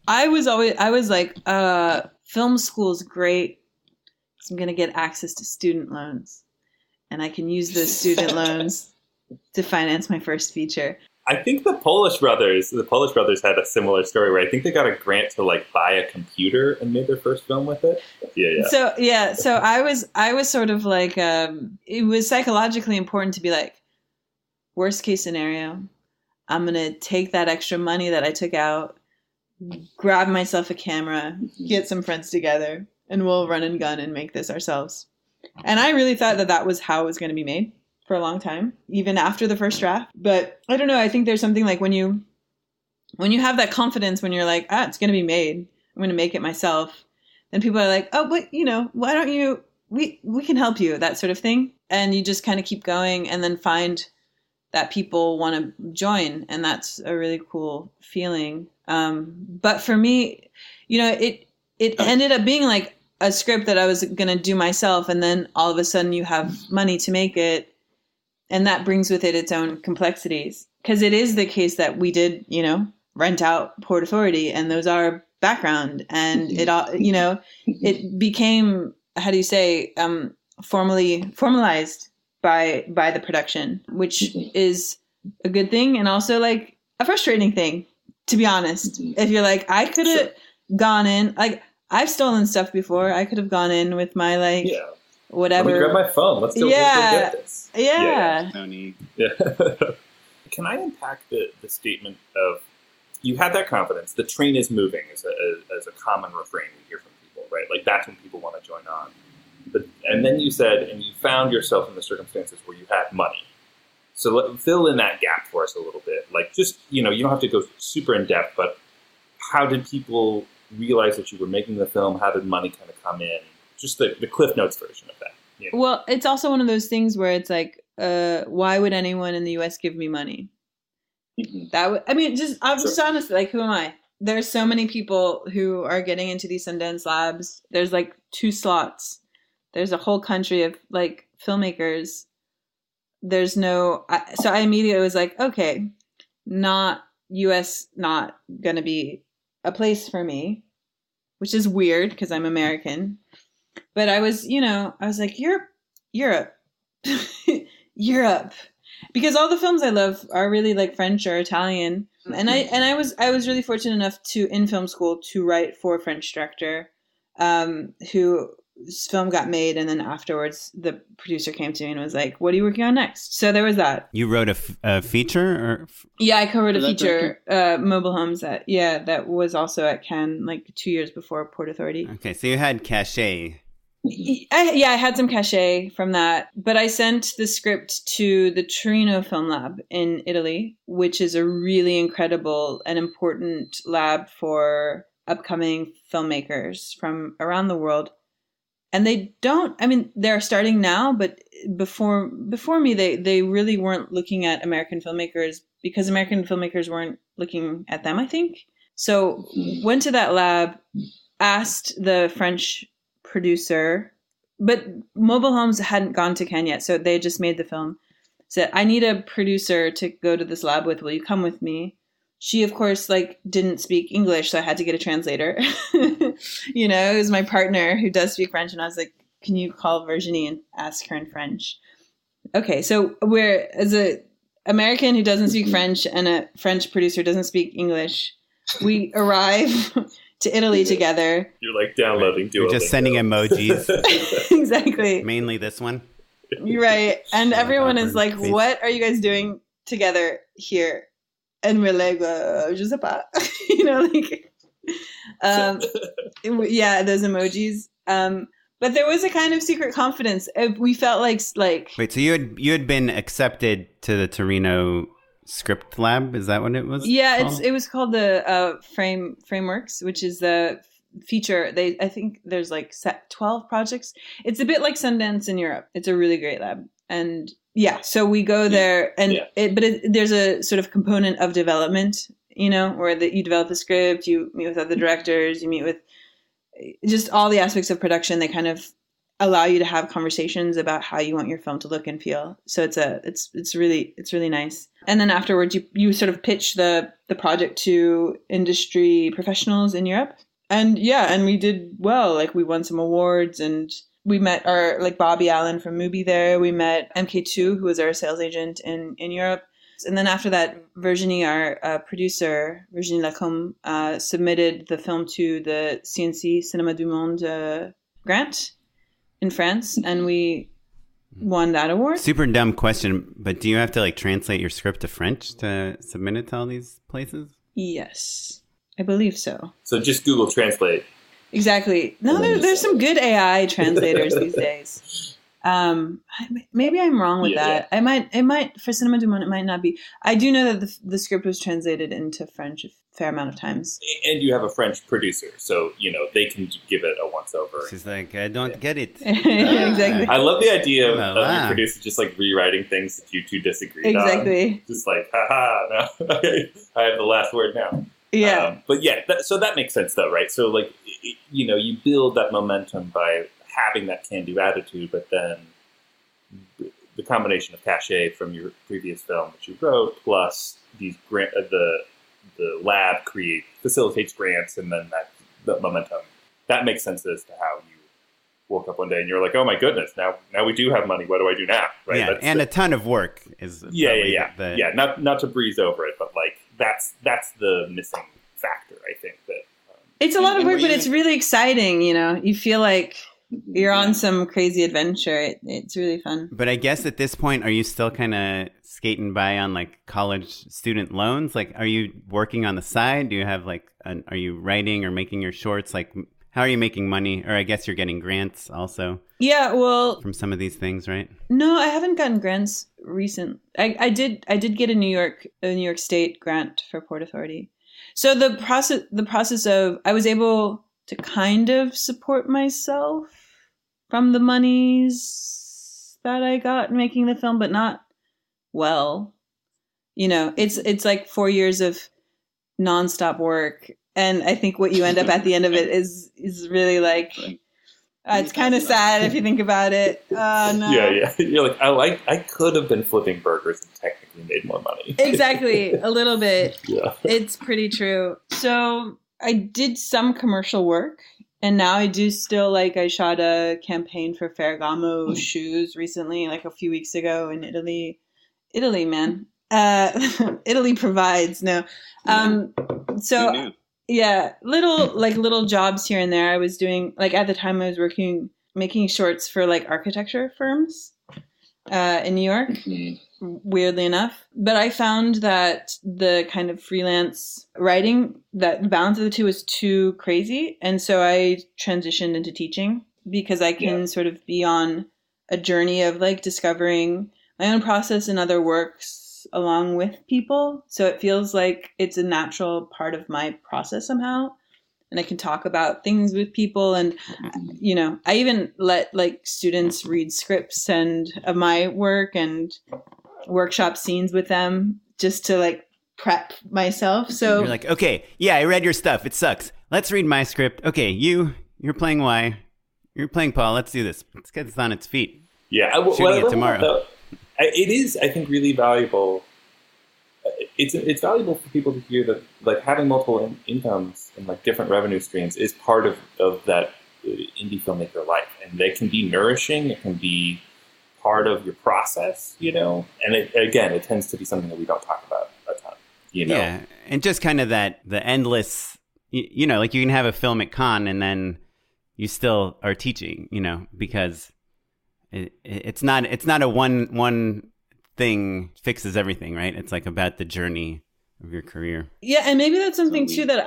was like, film school's great. So I'm gonna get access to student loans, and I can use those student loans to finance my first feature. I think the Polish brothers had a similar story where I think they got a grant to like buy a computer and made their first film with it. Yeah. So I was sort of like, it was psychologically important to be like, worst case scenario, I'm going to take that extra money that I took out, grab myself a camera, get some friends together, and we'll run and gun and make this ourselves. And I really thought that was how it was going to be made for a long time, even after the first draft. But I don't know. I think there's something like when you have that confidence, when you're like, it's going to be made, I'm going to make it myself. Then people are like, oh, but you know, why don't you, we can help you, that sort of thing. And you just kind of keep going and then find that people want to join. And that's a really cool feeling. But for me, you know, it ended up being like a script that I was going to do myself. And then all of a sudden you have money to make it. And that brings with it its own complexities, because it is the case that we did, you know, rent out Port Authority, and those are background, and it all, you know, it became, how do you say, formalized by the production, which is a good thing and also like a frustrating thing, to be honest. If you're like, I could have gone in, like I've stolen stuff before. I could have gone in with my like. Yeah. Whatever. Let me grab my phone. Let's go get this. Yeah. Can I unpack the statement of, you had that confidence, the train is moving as a common refrain we hear from people, right? Like that's when people want to join on. And then you said, and you found yourself in the circumstances where you had money. So fill in that gap for us a little bit. Like just, you know, you don't have to go super in depth, but how did people realize that you were making the film? How did money kind of come in? Just the Cliff Notes version of that. You know? Well, it's also one of those things where it's like, why would anyone in the U.S. give me money? Mm-hmm. I'm just honest. Like, who am I? There's so many people who are getting into these Sundance labs. There's like 2 slots. There's a whole country of like filmmakers. There's so I immediately was like, okay, not U.S. not gonna be a place for me, which is weird because I'm American. But I was like, Europe, Europe, because all the films I love are really like French or Italian. And I was really fortunate enough to, in film school, to write for a French director, who this film got made, and then afterwards the producer came to me and was like, what are you working on next? So there was that. You wrote a feature? Or Yeah, I co-wrote a feature, Mobile Homes, that was also at Cannes like 2 years before Port Authority. Okay, so you had cachet. I had some cachet from that, but I sent the script to the Torino Film Lab in Italy, which is a really incredible and important lab for upcoming filmmakers from around the world. And they're starting now, but before me, they really weren't looking at American filmmakers because American filmmakers weren't looking at them, I think. So went to that lab, asked the French producer, but Mobile Homes hadn't gone to Cannes yet, so they had just made the film. Said, I need a producer to go to this lab with. Will you come with me? She, of course, didn't speak English, so I had to get a translator. It was my partner who does speak French, and I was like, can you call Virginie and ask her in French? Okay, so we're, as a American who doesn't speak French and a French producer doesn't speak English, we arrive to Italy together. You're like downloading Duolingo. You're just sending emojis. Exactly. Mainly this one. You're right. And everyone is like, please. what are you guys doing together here? And we're like, je sais pas. Yeah, those emojis. But there was a kind of secret confidence. We felt like. Wait, so you had been accepted to the Torino Script Lab? Is that what it was? Yeah, called? it was called the Frameworks, which is the feature. I think there's 12 projects. It's a bit like Sundance in Europe. It's a really great lab, and yeah. So we go there, and there's a sort of component of development, where you develop the script, you meet with other directors, you meet with just all the aspects of production. They kind of allow you to have conversations about how you want your film to look and feel. So it's really nice. And then afterwards, you sort of pitch the project to industry professionals in Europe. And we did well. We won some awards, and we met our Bobby Allen from Mubi there. We met MK2, who was our sales agent in Europe. And then after that, Virginie, our producer, Virginie Lacombe, submitted the film to the CNC Cinéma du Monde grant in France, and we won that award. Super dumb question, but do you have to translate your script to French to submit it to all these places? Yes, I believe so. So just Google Translate. Exactly. No, there's some good AI translators these days. Maybe I'm wrong with that. It might for Cinéma du Monde, it might not be. I do know that the script was translated into French a fair amount of times. And you have a French producer, so they can give it a once over. She's like, I don't get it. Exactly. I love the idea of your producer just rewriting things that you two disagreed on. Exactly. Just haha, no, I have the last word now. Yeah. But yeah, so that makes sense though, right? So you build that momentum by having that can-do attitude, but then the combination of cachet from your previous film that you wrote, plus these the lab facilitates grants, and then that momentum, that makes sense as to how you woke up one day and you're like, oh my goodness, now we do have money. What do I do now? Right? Yeah, and a ton of work is Not to breeze over it, but that's the missing factor, I think. That it's a lot of work, but it's really exciting. You feel like you're on some crazy adventure. It's really fun. But I guess at this point, are you still kind of skating by on college student loans? Are you working on the side? Do you have are you writing or making your shorts? How are you making money? Or I guess you're getting grants also. Yeah, well, from some of these things, right? No, I haven't gotten grants recent. I did get a New York State grant for Port Authority. So the process of, I was able to kind of support myself from the monies that I got making the film, but not well. It's 4 years of nonstop work. And I think what you end up at the end of it is really it's kind of sad if you think about it. No. Yeah. You're I could have been flipping burgers and technically made more money. Exactly. A little bit. Yeah. It's pretty true. So I did some commercial work, and now I do still I shot a campaign for Ferragamo shoes recently, a few weeks ago in Italy. Italy, man. Italy provides. No. So yeah, little jobs here and there. I was doing at the time I was working making shorts for like architecture firms in New York, weirdly enough. But I found that the kind of freelance writing, that the balance of the two was too crazy. And so I transitioned into teaching because I can sort of be on a journey of like discovering my own process and other works along with people. So it feels like it's a natural part of my process somehow. And I can talk about things with people. And, you know, I even let like students read scripts of my work and workshop scenes with them just to like prep myself. So you're like, okay, yeah, I read your stuff. It sucks. Let's read my script. Okay, you're playing Y. You're playing Paul. Let's do this. Let's get this on its feet. Yeah, shooting it tomorrow. It is, I think, really valuable. It's valuable for people to hear that, like, having multiple incomes and like different revenue streams is part of that indie filmmaker life, and they can be nourishing. It can be part of your process, you know. And it tends to be something that we don't talk about a ton, you know. Yeah, and just kind of the endless, you know, like you can have a film at Cannes and then you still are teaching, you know, because it's not a one thing fixes everything, right? It's like about the journey of your career. Yeah, and maybe that's something too that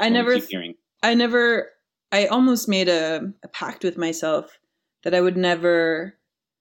I almost made a pact with myself that I would never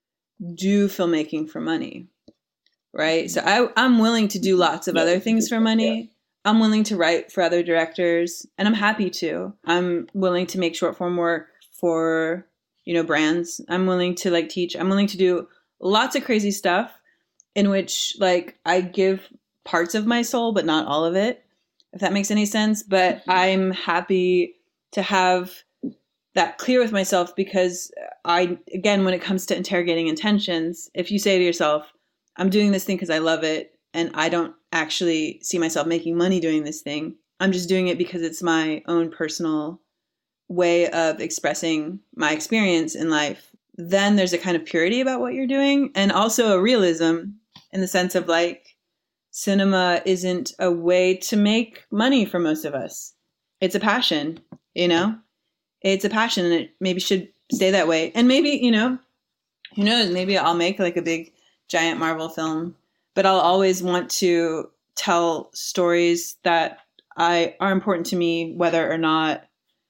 do filmmaking for money, right? So I'm willing to do lots of other things for money. I'm willing to write for other directors, and I'm happy to. I'm willing to make short form work for, you know, brands. I'm willing to like teach. I'm willing to do lots of crazy stuff in which like I give parts of my soul, but not all of it, if that makes any sense. But I'm happy to have that clear with myself, because again, when it comes to interrogating intentions, if you say to yourself, I'm doing this thing because I love it, and I don't actually see myself making money doing this thing, I'm just doing it because it's my own personal way of expressing my experience in life, then there's a kind of purity about what you're doing, and also a realism in the sense of like, cinema isn't a way to make money for most of us. It's a passion, you know? It's a passion, and it maybe should stay that way. And maybe, you know, who knows, maybe I'll make like a big giant Marvel film, but I'll always want to tell stories that are important to me, whether or not,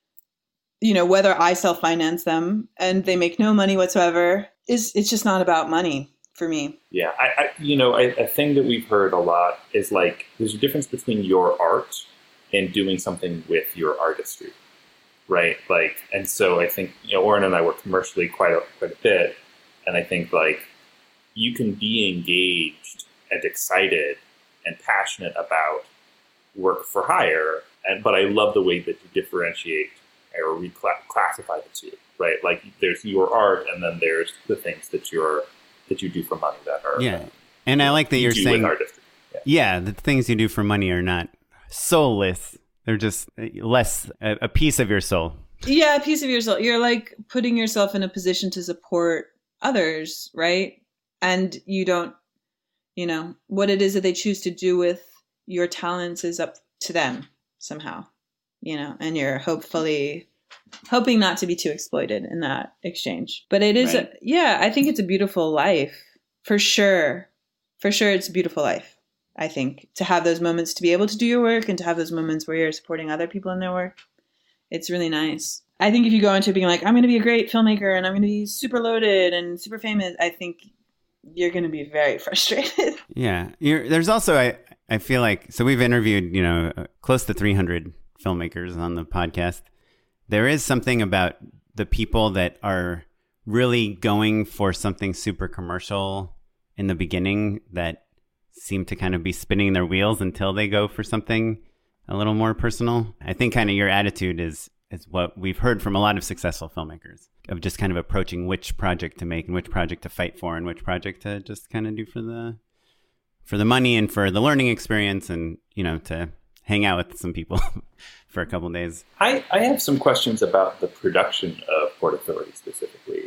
you know, whether I self-finance them and they make no money whatsoever. It's just not about money for me. Yeah, a thing that we've heard a lot is like, there's a difference between your art and doing something with your artistry, right? Like, and so I think, you know, Oren and I work commercially quite a bit, and I think like you can be engaged and excited and passionate about work for hire, but I love the way that you differentiate or reclassify the two, right? Like there's your art, and then there's the things that you do for money that are and I like that you're saying the things you do for money are not soulless; they're just less a piece of your soul. Yeah, a piece of your soul. You're like putting yourself in a position to support others, right? And you don't, you know, what it is that they choose to do with your talents is up to them somehow, you know, and you're hoping not to be too exploited in that exchange. But it is, right. I think it's a beautiful life, for sure. For sure, it's a beautiful life, I think, to have those moments to be able to do your work and to have those moments where you're supporting other people in their work. It's really nice. I think if you go into being like, I'm going to be a great filmmaker and I'm going to be super loaded and super famous, I think you're going to be very frustrated. Yeah. There's also, I feel like, so we've interviewed, you know, close to 300 filmmakers on the podcast. There is something about the people that are really going for something super commercial in the beginning that seem to kind of be spinning their wheels until they go for something a little more personal. I think kind of your attitude is what we've heard from a lot of successful filmmakers, of just kind of approaching which project to make and which project to fight for and which project to just kind of do for the money and for the learning experience, and, you know, to hang out with some people for a couple of days. I have some questions about the production of Port Authority specifically,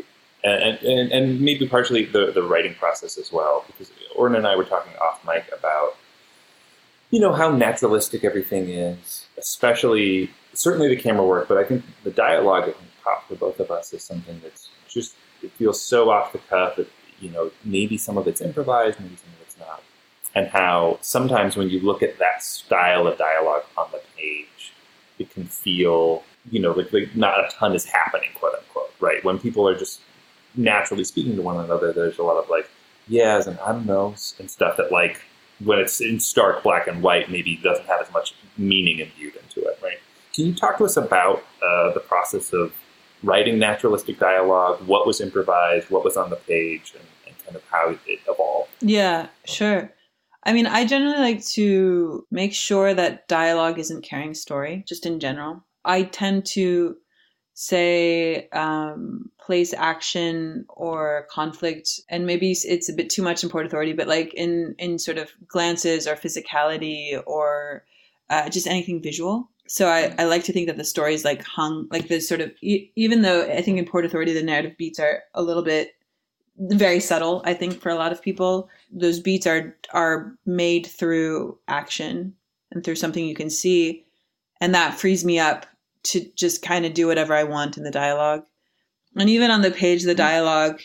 and maybe partially the writing process as well, because Oren and I were talking off mic about, you know, how naturalistic everything is, especially, certainly the camera work, but I think the dialogue at the top for both of us is something that's just, it feels so off the cuff that, you know, maybe some of it's improvised, maybe some of it's not. And how sometimes when you look at that style of dialogue on the page, it can feel, you know, like not a ton is happening, quote unquote, right? When people are just naturally speaking to one another, there's a lot of like, yes and I don't know and stuff that, like, when it's in stark black and white, maybe doesn't have as much meaning imbued into it, right? Can you talk to us about the process of writing naturalistic dialogue, what was improvised, what was on the page, and kind of how it evolved? Yeah, sure. I mean, I generally like to make sure that dialogue isn't carrying story, just in general. I tend to say place action or conflict, and maybe it's a bit too much in Port Authority, but like in sort of glances or physicality or just anything visual. So I like to think that the story is like hung, like the sort of, even though I think in Port Authority the narrative beats are a little bit very subtle, I think for a lot of people, those beats are made through action and through something you can see. And that frees me up to just kind of do whatever I want in the dialogue. And even on the page, the dialogue,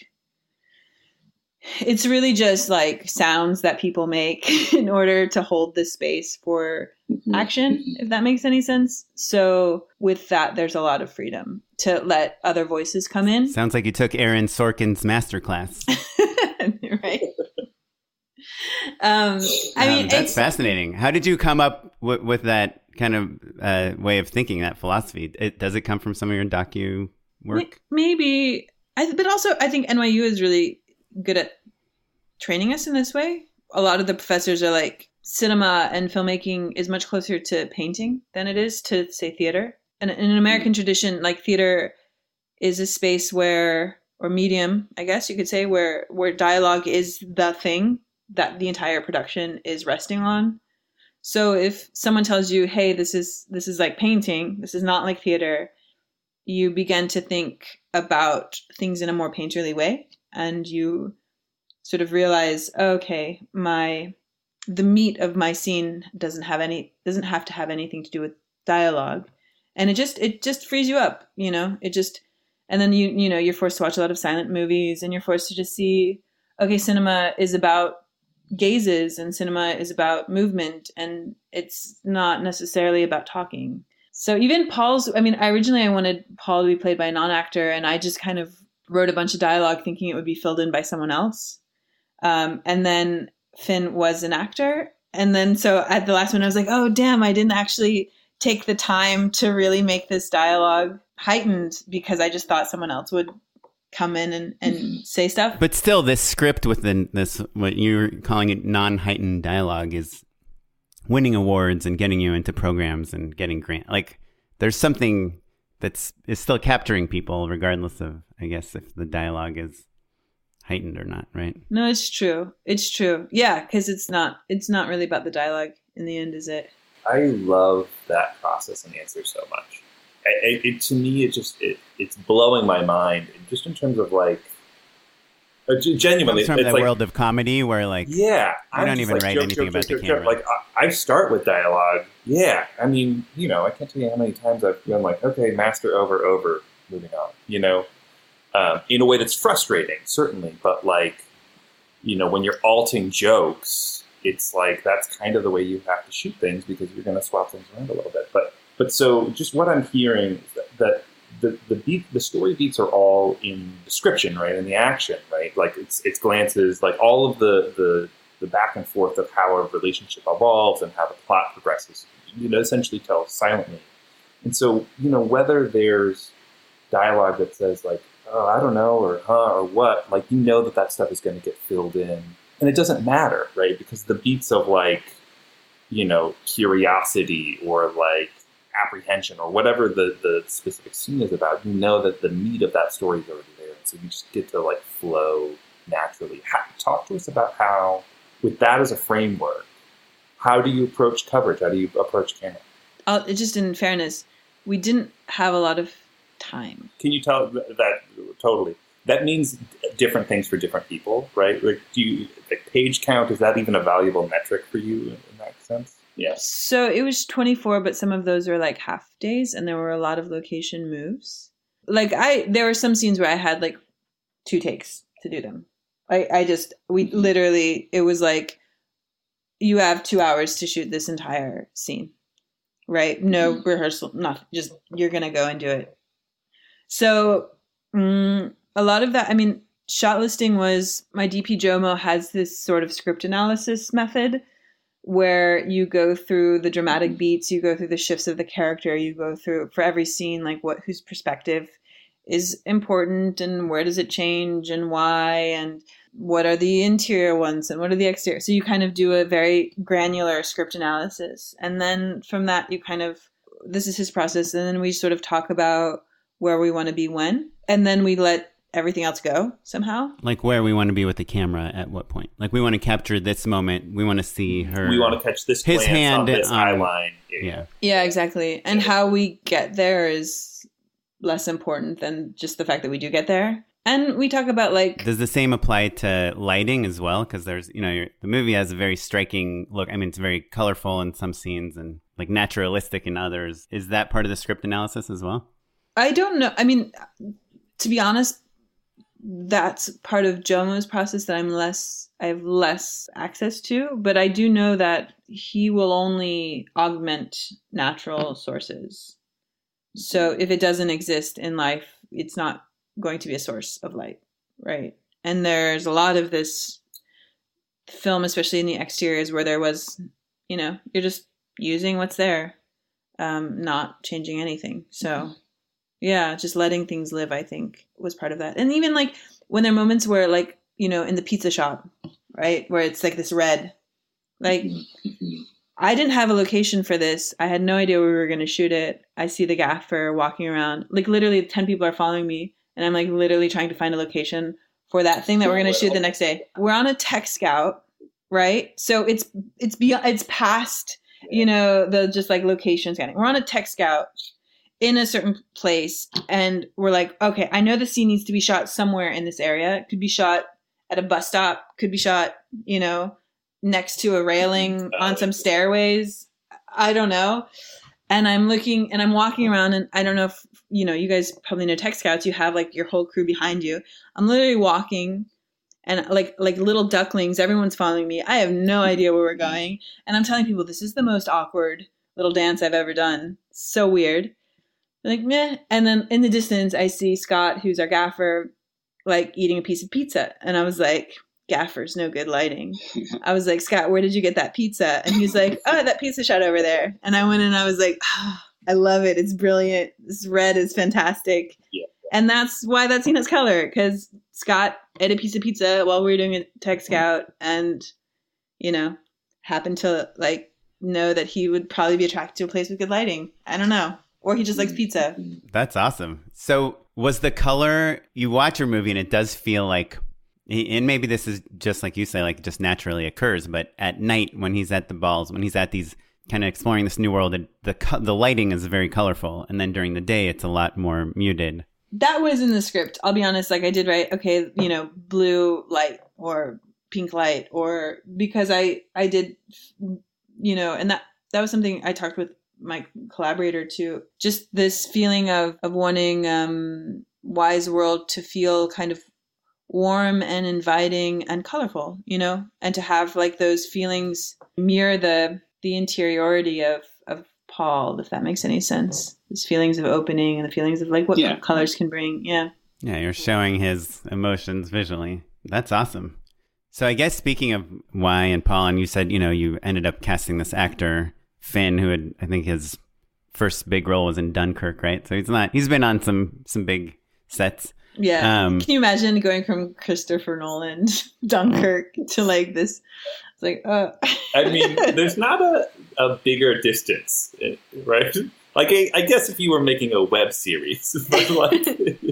it's really just like sounds that people make in order to hold the space for action, if that makes any sense. So with that, there's a lot of freedom to let other voices come in. Sounds like you took Aaron Sorkin's masterclass. Right. I mean, that's fascinating. How did you come up with that kind of way of thinking, that philosophy? Does it come from some of your docu work? Maybe. But also, I think NYU is really good at training us in this way. A lot of the professors are like, cinema and filmmaking is much closer to painting than it is to, say, theater. And in an American tradition, like theater is a space where, or medium, I guess you could say, where dialogue is the thing that the entire production is resting on. So if someone tells you, hey, this is like painting, this is not like theater, you begin to think about things in a more painterly way. And you sort of realize, okay, the meat of my scene doesn't have to have anything to do with dialogue. And it just frees you up, you know, and then you're forced to watch a lot of silent movies, and you're forced to just see, okay, cinema is about gazes and cinema is about movement, and it's not necessarily about talking. So even originally I wanted Paul to be played by a non-actor, and I just kind of wrote a bunch of dialogue thinking it would be filled in by someone else. And then Finn was an actor. And then so at the last one, I was like, oh, damn, I didn't actually take the time to really make this dialogue heightened, because I just thought someone else would come in and say stuff. But still, this script within this, what you're calling it non-heightened dialogue, is winning awards and getting you into programs and getting grants. Like, there's something is still capturing people, regardless of, I guess, if the dialogue is heightened or not, right? No, it's true. It's true. Yeah, because it's not really about the dialogue in the end, is it? I love that process and answer so much. To me, it's blowing my mind, just in terms of like, genuinely, from it's the like, world of comedy where like, yeah, I don't even write anything about the camera. Like I start with dialogue. Yeah, I mean, you know, I can't tell you how many times I've been like, okay, master over, moving on. You know, in a way that's frustrating, certainly, but like, you know, when you're alting jokes, it's like that's kind of the way you have to shoot things, because you're going to swap things around a little bit. But so just what I'm hearing is that the story beats are all in description, right? In the action, right? Like it's glances, like all of the back and forth of how a relationship evolves and how the plot progresses, you know, essentially tells silently. And so, you know, whether there's dialogue that says like, oh, I don't know, or huh, or what, like, you know that stuff is going to get filled in. And it doesn't matter, right? Because the beats of like, you know, curiosity or like apprehension or whatever the specific scene is about, you know that the meat of that story is already there. And so you just get to like flow naturally. Talk to us about how, with that as a framework, how do you approach coverage? How do you approach camera? Just in fairness, we didn't have a lot of time. Can you tell that totally? That means different things for different people, right? Like, page count, is that even a valuable metric for you in that sense? Yes. So it was 24, but some of those were like half days, and there were a lot of location moves. Like there were some scenes where I had like 2 takes to do them. We literally, it was like, you have 2 hours to shoot this entire scene, right? No rehearsal, not just, you're going to go and do it. So a lot of that, I mean, shot listing was, my DP Jomo has this sort of script analysis method where you go through the dramatic beats, you go through the shifts of the character, you go through, for every scene, like whose perspective is important and where does it change and why, and what are the interior ones and what are the exterior. So you kind of do a very granular script analysis. And then from that, you kind of, this is his process. And then we sort of talk about where we want to be when, and then we let everything else go somehow. Like where we want to be with the camera at what point. Like we want to capture this moment. We want to see her. We want to catch this his glance hand on this eye on, line. Yeah. Yeah, exactly. And how we get there is less important than just the fact that we do get there. And we talk about like... Does the same apply to lighting as well? Because there's, the movie has a very striking look. I mean, it's very colorful in some scenes and like naturalistic in others. Is that part of the script analysis as well? I don't know. I mean, to be honest, that's part of Jomo's process that I have less access to. But I do know that he will only augment natural sources. So if it doesn't exist in life, it's not going to be a source of light, right? And there's a lot of this film, especially in the exteriors, where there was, you're just using what's there, not changing anything. So yeah, just letting things live, I think, was part of that. And even like when there are moments where like, in the pizza shop, right, where it's like this red, like I didn't have a location for this. I had no idea where we were going to shoot it. I see the gaffer walking around, like literally 10 people are following me. And I'm like literally trying to find a location for that thing that we're going to shoot the next day. We're on a tech scout, right? So it's beyond, it's past, the just like location scanning. We're on a tech scout in a certain place. And we're like, okay, I know the scene needs to be shot somewhere in this area. It could be shot at a bus stop, could be shot, next to a railing on some stairways. I don't know. And I'm looking and I'm walking around and I don't know if, you guys probably know tech scouts, you have like your whole crew behind you. I'm literally walking and like little ducklings, everyone's following me. I have no idea where we're going. And I'm telling people, this is the most awkward little dance I've ever done. So weird. They're like, meh. And then in the distance, I see Scott, who's our gaffer, like eating a piece of pizza. And I was like, gaffer's no good lighting. I was like, Scott, where did you get that pizza? And he's like, oh, that pizza shot over there. And I went and I was like, oh, I love it. It's brilliant. This red is fantastic. Yeah. And that's why that scene has color, because Scott ate a piece of pizza while we were doing a tech scout and, happened to like know that he would probably be attracted to a place with good lighting. I don't know. Or he just likes pizza. That's awesome. So was the color, you watch your movie and it does feel like, and maybe this is just like you say, like just naturally occurs, but at night when he's at the balls, when he's at these kind of exploring this new world, the lighting is very colorful. And then during the day, it's a lot more muted. That was in the script. I'll be honest. Like I did write, okay, blue light or pink light, or because I did, and that was something I talked with my collaborator too. Just this feeling of wanting Wise World to feel kind of warm and inviting and colorful, and to have like those feelings mirror the interiority of Paul, if that makes any sense. Those feelings of opening and the feelings of like what colors can bring. Yeah. Yeah, you're showing his emotions visually. That's awesome. So I guess speaking of Y and Paul, and you said, you ended up casting this actor, Finn, who had, I think his first big role was in Dunkirk, right? So he's been on some big sets. Yeah. Can you imagine going from Christopher Nolan, Dunkirk, to like this? It's like, I mean, there's not a bigger distance, right? Like, I guess if you were making a web series, but like,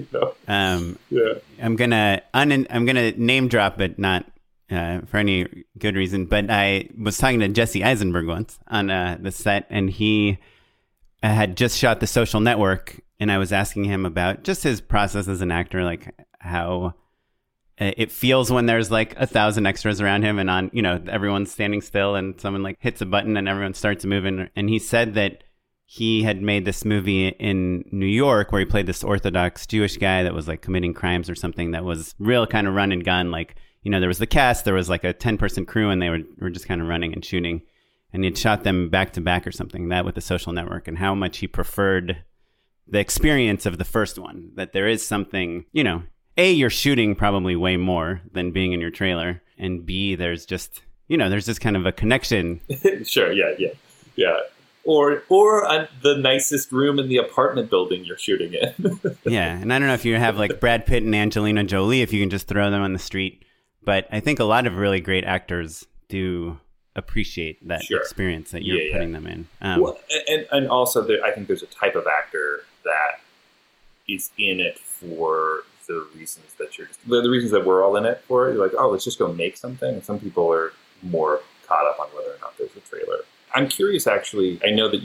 yeah. I'm gonna name drop, but not for any good reason. But I was talking to Jesse Eisenberg once on the set, and he had just shot The Social Network. And I was asking him about just his process as an actor, like how it feels when there's like 1,000 extras around him and on, everyone's standing still and someone like hits a button and everyone starts moving. And he said that he had made this movie in New York where he played this Orthodox Jewish guy that was like committing crimes or something that was real kind of run and gun. Like, you know, there was the cast, there was like a 10-person crew, and they were just kind of running and shooting. And he'd shot them back to back or something, that with The Social Network, and how much he preferred the experience of the first one, that there is something, you know, A, you're shooting probably way more than being in your trailer, and B, there's just, you know, there's just kind of a connection. Sure, yeah. Or the nicest room in the apartment building you're shooting in. Yeah, and I don't know if you have like Brad Pitt and Angelina Jolie, if you can just throw them on the street. But I think a lot of really great actors do appreciate that experience that you're putting them in. Well, and also, I think there's a type of actor that is in it for the reasons the reasons that we're all in it for. You're like, oh, let's just go make something. And some people are more caught up on whether or not there's a trailer. I'm curious, actually. I know that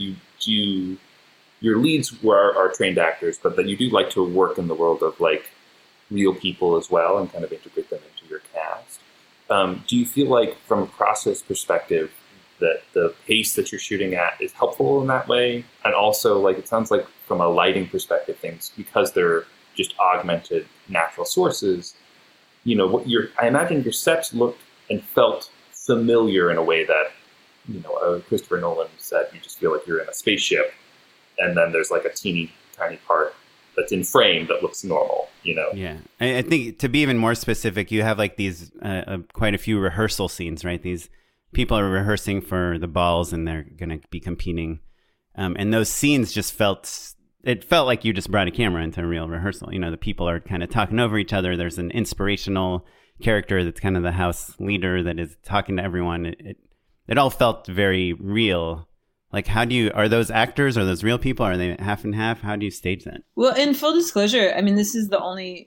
your leads are trained actors, but that you do like to work in the world of like real people as well and kind of integrate them into your cast. Do you feel like, from a process perspective, that the pace that you're shooting at is helpful in that way? And also, like, it sounds like from a lighting perspective, things, because they're just augmented natural sources, you know, I imagine your sets looked and felt familiar in a way that, you know, Christopher Nolan said, you just feel like you're in a spaceship, and then there's like a teeny tiny part that's in frame that looks normal, you know? Yeah. I think, to be even more specific, you have like these quite a few rehearsal scenes, right? These people are rehearsing for the balls and they're going to be competing. And those scenes just felt like you just brought a camera into a real rehearsal. You know, the people are kind of talking over each other. There's an inspirational character that's kind of the house leader that is talking to everyone. It all felt very real. Like, are those actors? Are those real people? Are they half and half? How do you stage that? Well, in full disclosure, I mean, this is the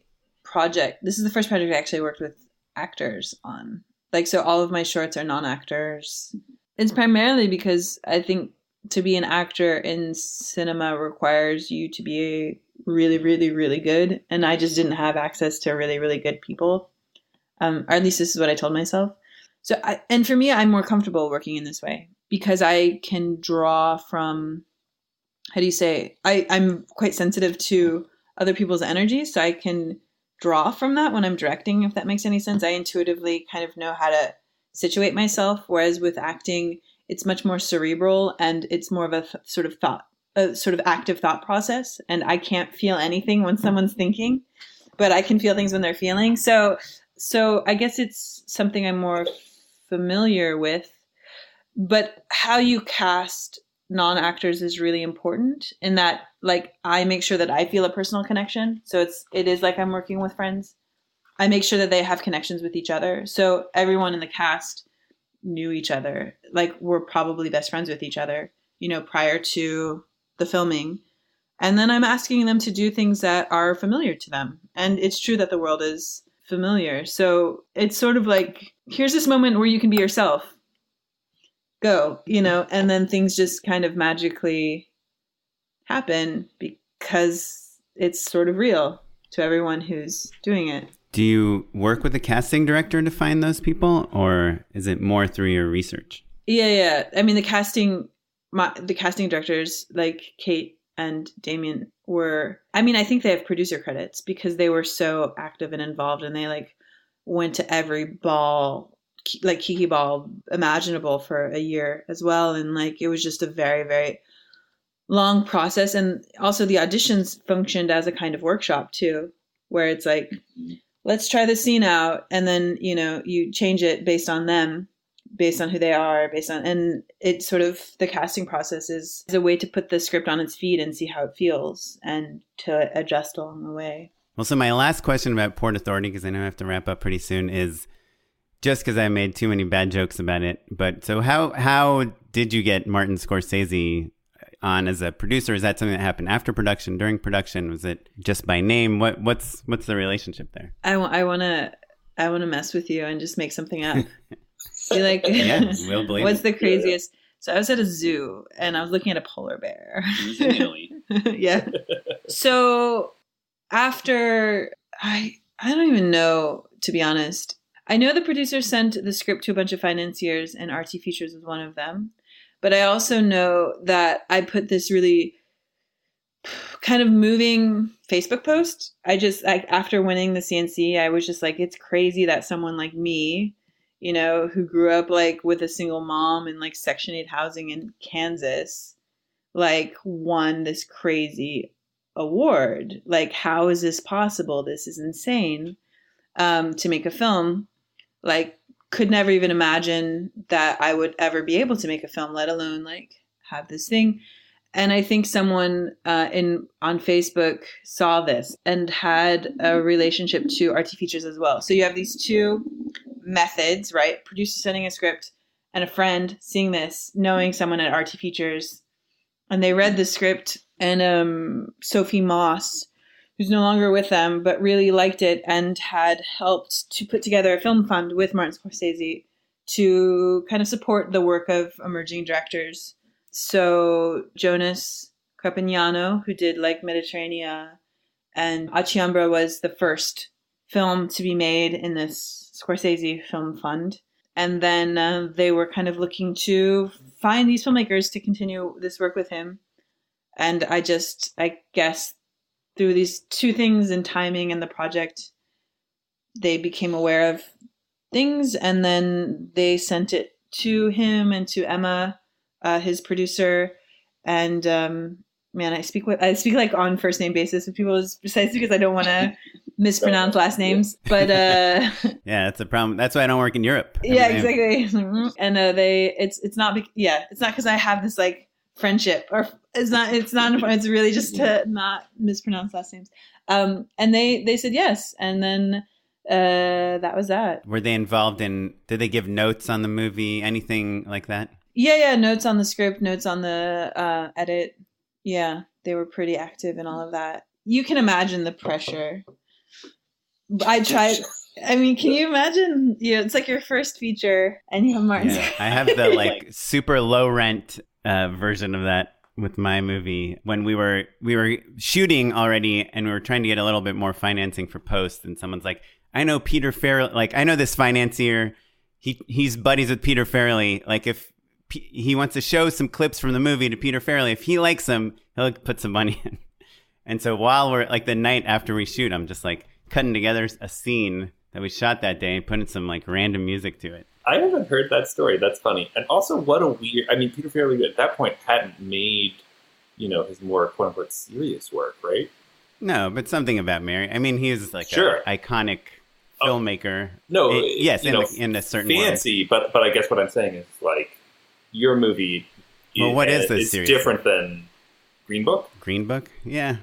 first project I actually worked with actors on. Like, so all of my shorts are non-actors. It's primarily because I think to be an actor in cinema requires you to be really, really, really good. And I just didn't have access to really, really good people. Or at least this is what I told myself. And for me, I'm more comfortable working in this way because I can draw from, I'm quite sensitive to other people's energy. So I can draw from that when I'm directing, if that makes any sense. I intuitively kind of know how to situate myself. Whereas with acting, it's much more cerebral and it's more of a sort of active thought process. And I can't feel anything when someone's thinking, but I can feel things when they're feeling. So I guess it's something I'm more familiar with, but how you cast non-actors is really important in that, like, I make sure that I feel a personal connection. So it is like I'm working with friends. I make sure that they have connections with each other. So everyone in the cast knew each other, like we're probably best friends with each other, you know, prior to the filming. And then I'm asking them to do things that are familiar to them. And it's true that the world is familiar. So it's sort of like, here's this moment where you can be yourself. Go, you know, and then things just kind of magically happen because it's sort of real to everyone who's doing it. Do you work with a casting director to find those people, or is it more through your research? Yeah. I mean, the casting directors like Kate and Damien I think they have producer credits because they were so active and involved, and they like went to every ball, like Kiki Ball imaginable for a year as well. And like, it was just a very, very long process. And also the auditions functioned as a kind of workshop too, where it's like, let's try the scene out. And then, you know, you change it based on them, based on who they are, and it's sort of, the casting process is a way to put the script on its feet and see how it feels and to adjust along the way. Well, so my last question about Port Authority, because I know I have to wrap up pretty soon, is just because I made too many bad jokes about it. But so how did you get Martin Scorsese on as a producer? Is that something that happened after production, during production? Was it just by name? What's the relationship there? I want to mess with you and just make something up. Be like, yeah, we'll believe what's the craziest? So I was at a zoo and I was looking at a polar bear. In Italy. Yeah. So after I don't even know, to be honest. I know the producer sent the script to a bunch of financiers, and RT Features was one of them. But I also know that I put this really kind of moving Facebook post. After winning the CNC, I was just like, it's crazy that someone like me, you know, who grew up like with a single mom in like Section 8 housing in Kansas, like won this crazy award. Like, how is this possible? This is insane. To make a film, like, could never even imagine that I would ever be able to make a film, let alone like have this thing. And I think someone on Facebook saw this and had a relationship to RT Features as well. So you have these two methods, right? Producer sending a script and a friend seeing this, knowing someone at RT Features. And they read the script, and Sophie Moss, who's no longer with them, but really liked it and had helped to put together a film fund with Martin Scorsese to kind of support the work of emerging directors. So Jonas Campagnano, who did like Mediterranea, and Aciambra was the first film to be made in this Scorsese film fund. And then they were kind of looking to find these filmmakers to continue this work with him. And I guess through these two things and timing and the project, they became aware of things, and then they sent it to him and to Emma, his producer. And man, I speak like on first name basis with people, precisely because I don't want to mispronounce last names. But yeah, that's a problem. That's why I don't work in Europe. Yeah, exactly. And it's not because I have this like friendship, or it's not it's really just to not mispronounce last names. And they said yes, and then that was that. Were they involved in, did they give notes on the movie, anything like that? Yeah, notes on the script, notes on the edit. Yeah, they were pretty active in all of that. You can imagine the pressure. I tried. I mean, can you imagine? It's like your first feature, and you have Martin. Yeah, I have the like super low rent version of that with my movie when we were shooting already, and we were trying to get a little bit more financing for post, and someone's like, I know Peter Farrelly, like I know this financier, he's buddies with Peter Farrelly, like if he wants to show some clips from the movie to Peter Farrelly, if he likes them, he'll put some money in. And so while we're like the night after we shoot, I'm just like cutting together a scene that we shot that day and putting some like random music to it. I haven't heard that story. That's funny. And also, what a weird... I mean, Peter Farrelly at that point hadn't made, his more quote-unquote serious work, right? No, but something about Mary. I mean, he's like an iconic filmmaker. No, yes, in a certain fancy, way. But I guess what I'm saying is, like, your movie what is this is series? Different than Green Book. Green Book? Yeah.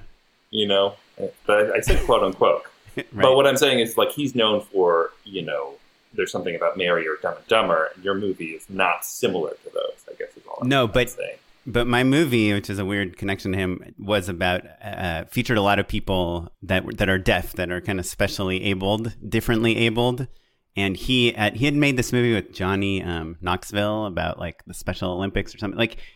But I said quote-unquote. Right. But what I'm saying is, like, he's known for, There's Something About Mary or Dumb and Dumber, and your movie is not similar to those, I guess is all I'm saying. But my movie, which is a weird connection to him, was about, featured a lot of people that are deaf, that are kind of specially abled, differently abled. And he had made this movie with Johnny Knoxville about like the Special Olympics or something. Like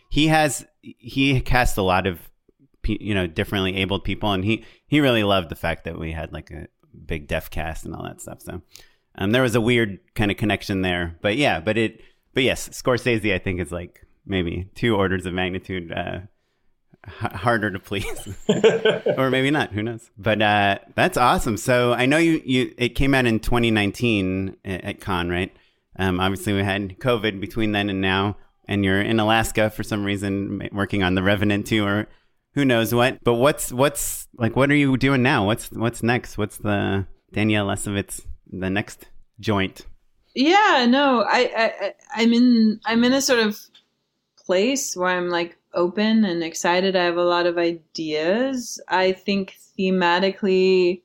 he cast a lot of, differently abled people. And he really loved the fact that we had like a big deaf cast and all that stuff. So there was a weird kind of connection there. But yes, Scorsese, I think, is like maybe 2 orders of magnitude harder to please. Or maybe not, who knows. But that's awesome. So I know you it came out in 2019 at Cannes, right? Obviously we had COVID between then and now, and you're in Alaska for some reason working on The Revenant 2 or who knows what. But what's like, what are you doing now? What's next? What's the Danielle Lesovitz, the next joint? Yeah, no, I'm in a sort of place where I'm like open and excited. I have a lot of ideas. I think thematically,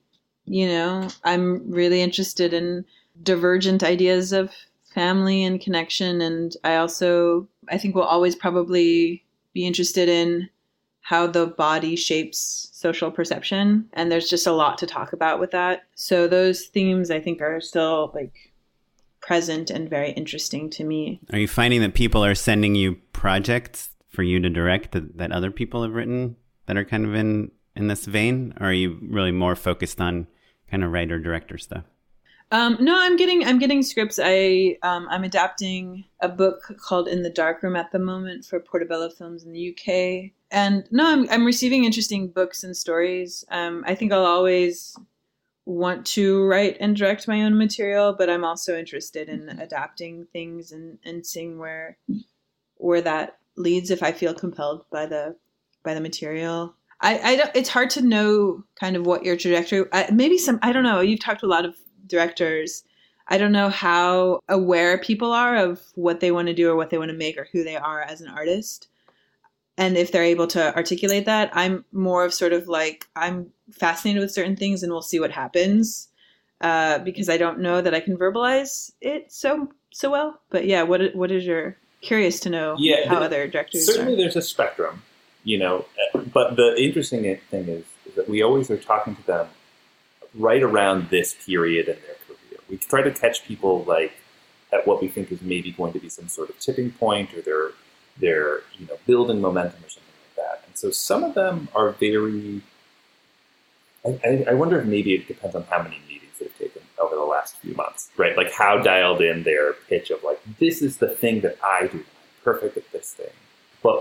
I'm really interested in divergent ideas of family and connection. And I think we'll always probably be interested in how the body shapes social perception. And there's just a lot to talk about with that. So those themes I think are still like present and very interesting to me. Are you finding that people are sending you projects for you to direct that other people have written that are kind of in this vein? Or are you really more focused on kind of writer-director stuff? No, I'm getting scripts. I'm adapting a book called In the Darkroom at the moment for Portobello Films in the UK. And no, I'm receiving interesting books and stories. I think I'll always want to write and direct my own material, but I'm also interested in adapting things and seeing where that leads if I feel compelled by the material. I don't, it's hard to know kind of what your trajectory, I don't know. You've talked to a lot of directors. I don't know how aware people are of what they want to do or what they want to make or who they are as an artist. And if they're able to articulate that. I'm more of sort of like, I'm fascinated with certain things and we'll see what happens, because I don't know that I can verbalize it so well. But yeah, what is your, curious to know how other directors certainly are. There's a spectrum, but the interesting thing is that we always are talking to them right around this period in their career. We try to catch people like at what we think is maybe going to be some sort of tipping point, or they're building momentum or something like that. And so some of them are very, I wonder if maybe it depends on how many meetings they've taken over the last few months, right? Like how dialed in their pitch of like, this is the thing that I do. I'm perfect at this thing. But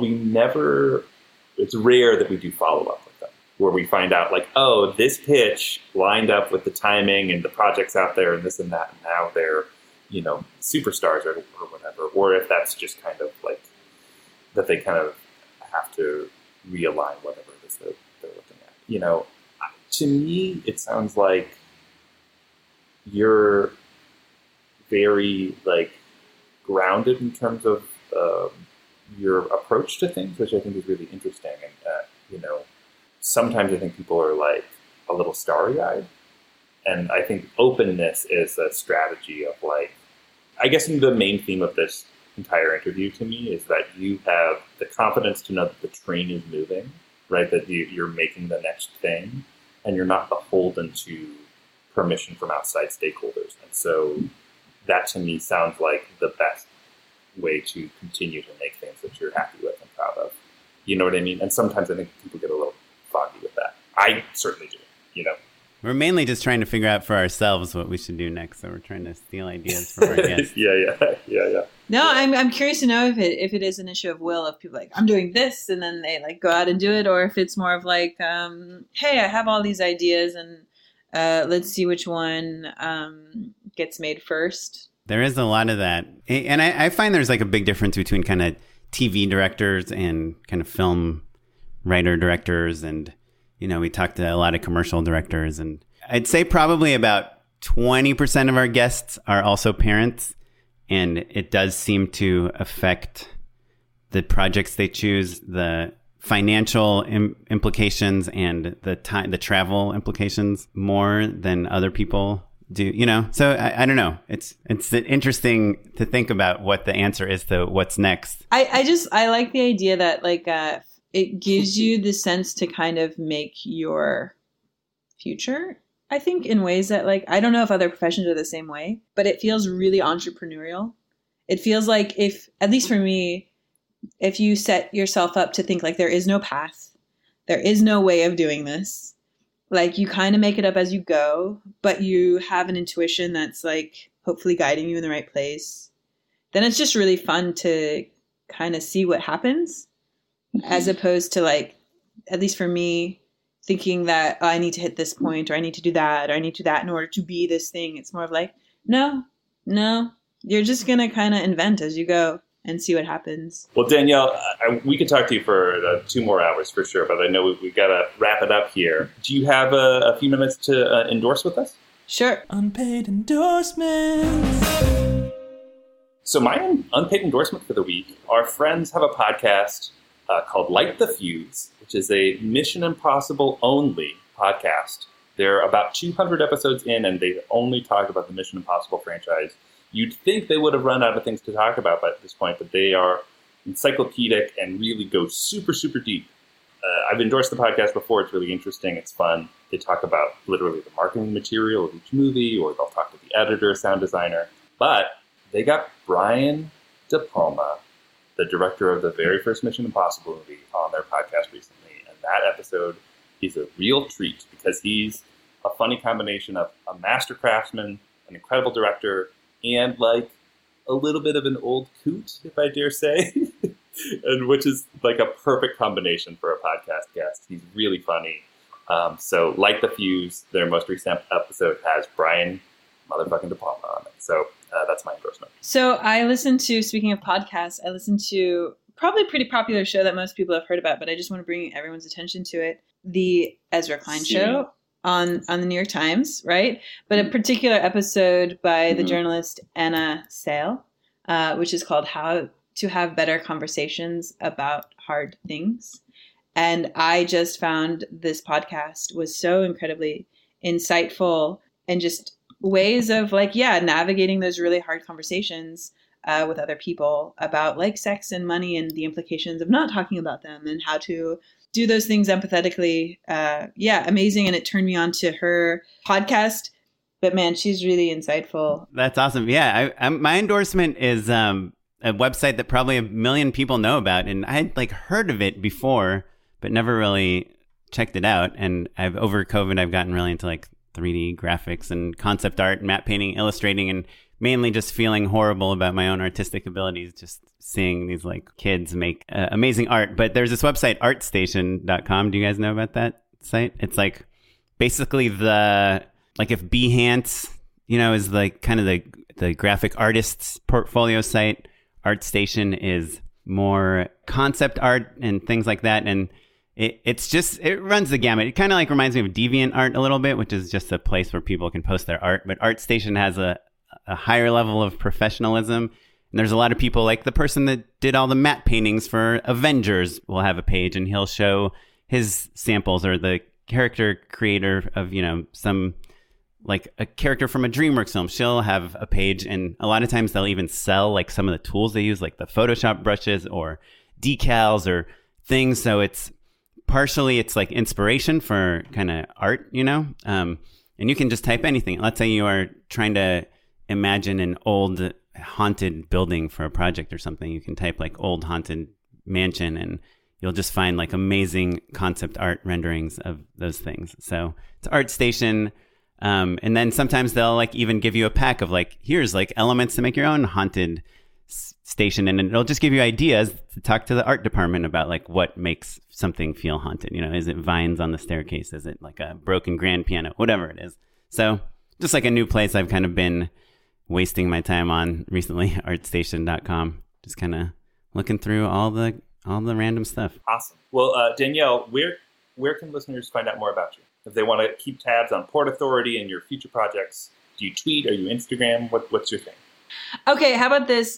it's rare that we do follow up with them where we find out like, oh, this pitch lined up with the timing and the projects out there and this and that. And now they're, superstars or whatever. Or if that's just kind of like that they kind of have to realign whatever it is that they're looking at. To me, it sounds like you're very like grounded in terms of your approach to things, which I think is really interesting. And sometimes I think people are like a little starry-eyed, and I think openness is a strategy of like, I guess the main theme of this entire interview to me is that you have the confidence to know that the train is moving, right? That you're making the next thing, and you're not beholden to permission from outside stakeholders. And so that to me sounds like the best way to continue to make things that you're happy with and proud of. You know what I mean? And sometimes I think people get a little foggy with that. I certainly do, We're mainly just trying to figure out for ourselves what we should do next. So we're trying to steal ideas from our guests. Yeah. No, I'm curious to know if it is an issue of will, of people like, I'm doing this, and then they like go out and do it, or if it's more of like, hey, I have all these ideas, and let's see which one gets made first. There is a lot of that. And I find there's like a big difference between kind of TV directors and kind of film writer directors. And, we talked to a lot of commercial directors, and I'd say probably about 20% of our guests are also parents. And it does seem to affect the projects they choose, the financial implications and the travel implications more than other people do, So I don't know. It's interesting to think about what the answer is to what's next. I like the idea that like it gives you the sense to kind of make your future, I think, in ways that like, I don't know if other professions are the same way, but it feels really entrepreneurial. It feels like if, at least for me, if you set yourself up to think like there is no path, there is no way of doing this, like you kind of make it up as you go, but you have an intuition that's like hopefully guiding you in the right place, then it's just really fun to kind of see what happens, as opposed to like, at least for me, thinking that I need to hit this point, or I need to do that, or I need to do that in order to be this thing. It's more of like, no, you're just going to kind of invent as you go and see what happens. Well, Danielle, we could talk to you for 2 more hours for sure, but I know we've got to wrap it up here. Do you have a few minutes to endorse with us? Sure. Unpaid endorsements. So my unpaid endorsement for the week, our friends have a podcast called Light the Fuse, which is a Mission Impossible only podcast. They're about 200 episodes in, and they only talk about the Mission Impossible franchise. You'd think they would have run out of things to talk about by this point, but they are encyclopedic and really go super, super deep. I've endorsed the podcast before. It's really interesting. It's fun. They talk about literally the marketing material of each movie, or they'll talk to the editor, sound designer. But they got Brian De Palma, the director of the very first Mission Impossible movie, on their podcast recently. And that episode is a real treat because he's a funny combination of a master craftsman an incredible director and like a little bit of an old coot, if I dare say, and which is like a perfect combination for a podcast guest. He's really funny. So like The Fuse, their most recent episode has Brian motherfucking De Palma on it. So that's my endorsement. So I listened to, speaking of podcasts, I listened to probably a pretty popular show that most people have heard about, but I just want to bring everyone's attention to it. The Ezra Klein Show on the New York Times, right? But a particular episode by the journalist Anna Sale, which is called How to Have Better Conversations About Hard Things. And I just found this podcast was so incredibly insightful and just ways of navigating those really hard conversations with other people about like sex and money and the implications of not talking about them and how to do those things empathetically. Amazing. And it turned me on to her podcast. But man, she's really insightful. That's awesome. Yeah, my endorsement is a website that probably a million people know about. And I had like heard of it before, but never really checked it out. And over COVID, I've gotten really into like 3D graphics and concept art, matte painting, illustrating, and mainly just feeling horrible about my own artistic abilities, just seeing these like kids make amazing art. But there's this website, artstation.com. Do you guys know about that site? It's like basically if Behance, is like kind of the graphic artist's portfolio site. ArtStation is more concept art and things like that. And it runs the gamut. It kind of like reminds me of DeviantArt a little bit, which is just a place where people can post their art. But ArtStation has a higher level of professionalism. And there's a lot of people, like the person that did all the matte paintings for Avengers will have a page, and he'll show his samples, or the character creator of, some like a character from a DreamWorks film. She'll have a page, and a lot of times they'll even sell like some of the tools they use, like the Photoshop brushes or decals or things. So it's like inspiration for kind of art, and you can just type anything. Let's say you are trying to imagine an old haunted building for a project or something. You can type like old haunted mansion, and you'll just find like amazing concept art renderings of those things. So it's ArtStation. And then sometimes they'll like even give you a pack of like, here's like elements to make your own haunted station, and it'll just give you ideas to talk to the art department about like what makes something feel haunted. Is it vines on the staircase? Is it like a broken grand piano? Whatever it is. So just like a new place I've kind of been wasting my time on recently, artstation.com, just kind of looking through all the random stuff. Awesome. Well, Danielle, where can listeners find out more about you? If they want to keep tabs on Port Authority and your future projects, do you tweet? Are you Instagram? What's your thing? Okay, how about this?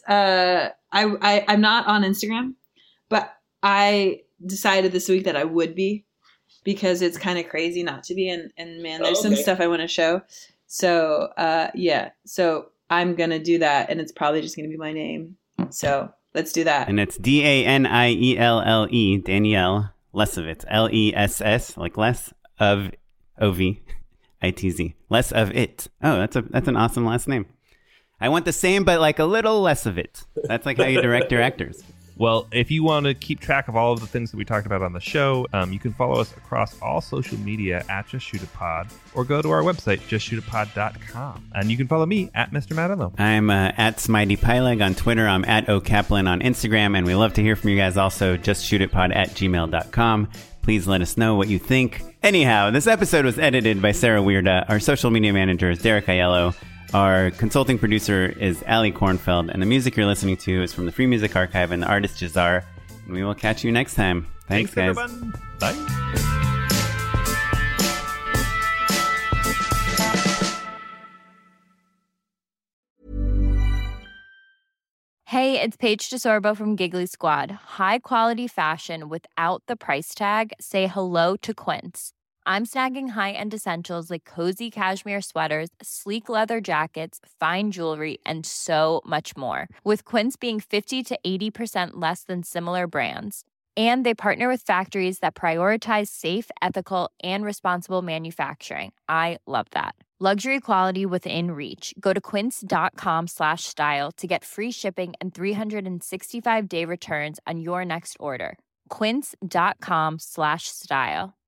I'm not on Instagram, but I decided this week that I would be, because it's kind of crazy not to be. And man, there's some stuff I want to show. So so I'm going to do that, and it's probably just going to be my name. So let's do that. And it's DANIELLE, Danielle Lesovitz, LESS, like less of OVITZ, less of it. Oh, that's an awesome last name. I want the same, but like a little less of it. That's like how you direct your actors. Well, if you want to keep track of all of the things that we talked about on the show, you can follow us across all social media at Just Shoot It Pod, or go to our website, justshootitpod.com. And you can follow me at Mr. Madelo. I'm at Smitey Pyleg on Twitter. I'm at OKaplan on Instagram. And we love to hear from you guys also. JustShootItPod@gmail.com. Please let us know what you think. Anyhow, this episode was edited by Sarah Weirda. Our social media manager is Derek Aiello. Our consulting producer is Ali Kornfeld, and the music you're listening to is from the Free Music Archive and the artist Jazar. And we will catch you next time. Thanks guys. Everyone. Bye. Hey, it's Paige DeSorbo from Giggly Squad. High quality fashion without the price tag. Say hello to Quince. I'm snagging high-end essentials like cozy cashmere sweaters, sleek leather jackets, fine jewelry, and so much more. With Quince being 50 to 80% less than similar brands. And they partner with factories that prioritize safe, ethical, and responsible manufacturing. I love that. Luxury quality within reach. Go to quince.com/style to get free shipping and 365-day returns on your next order. Quince.com/style.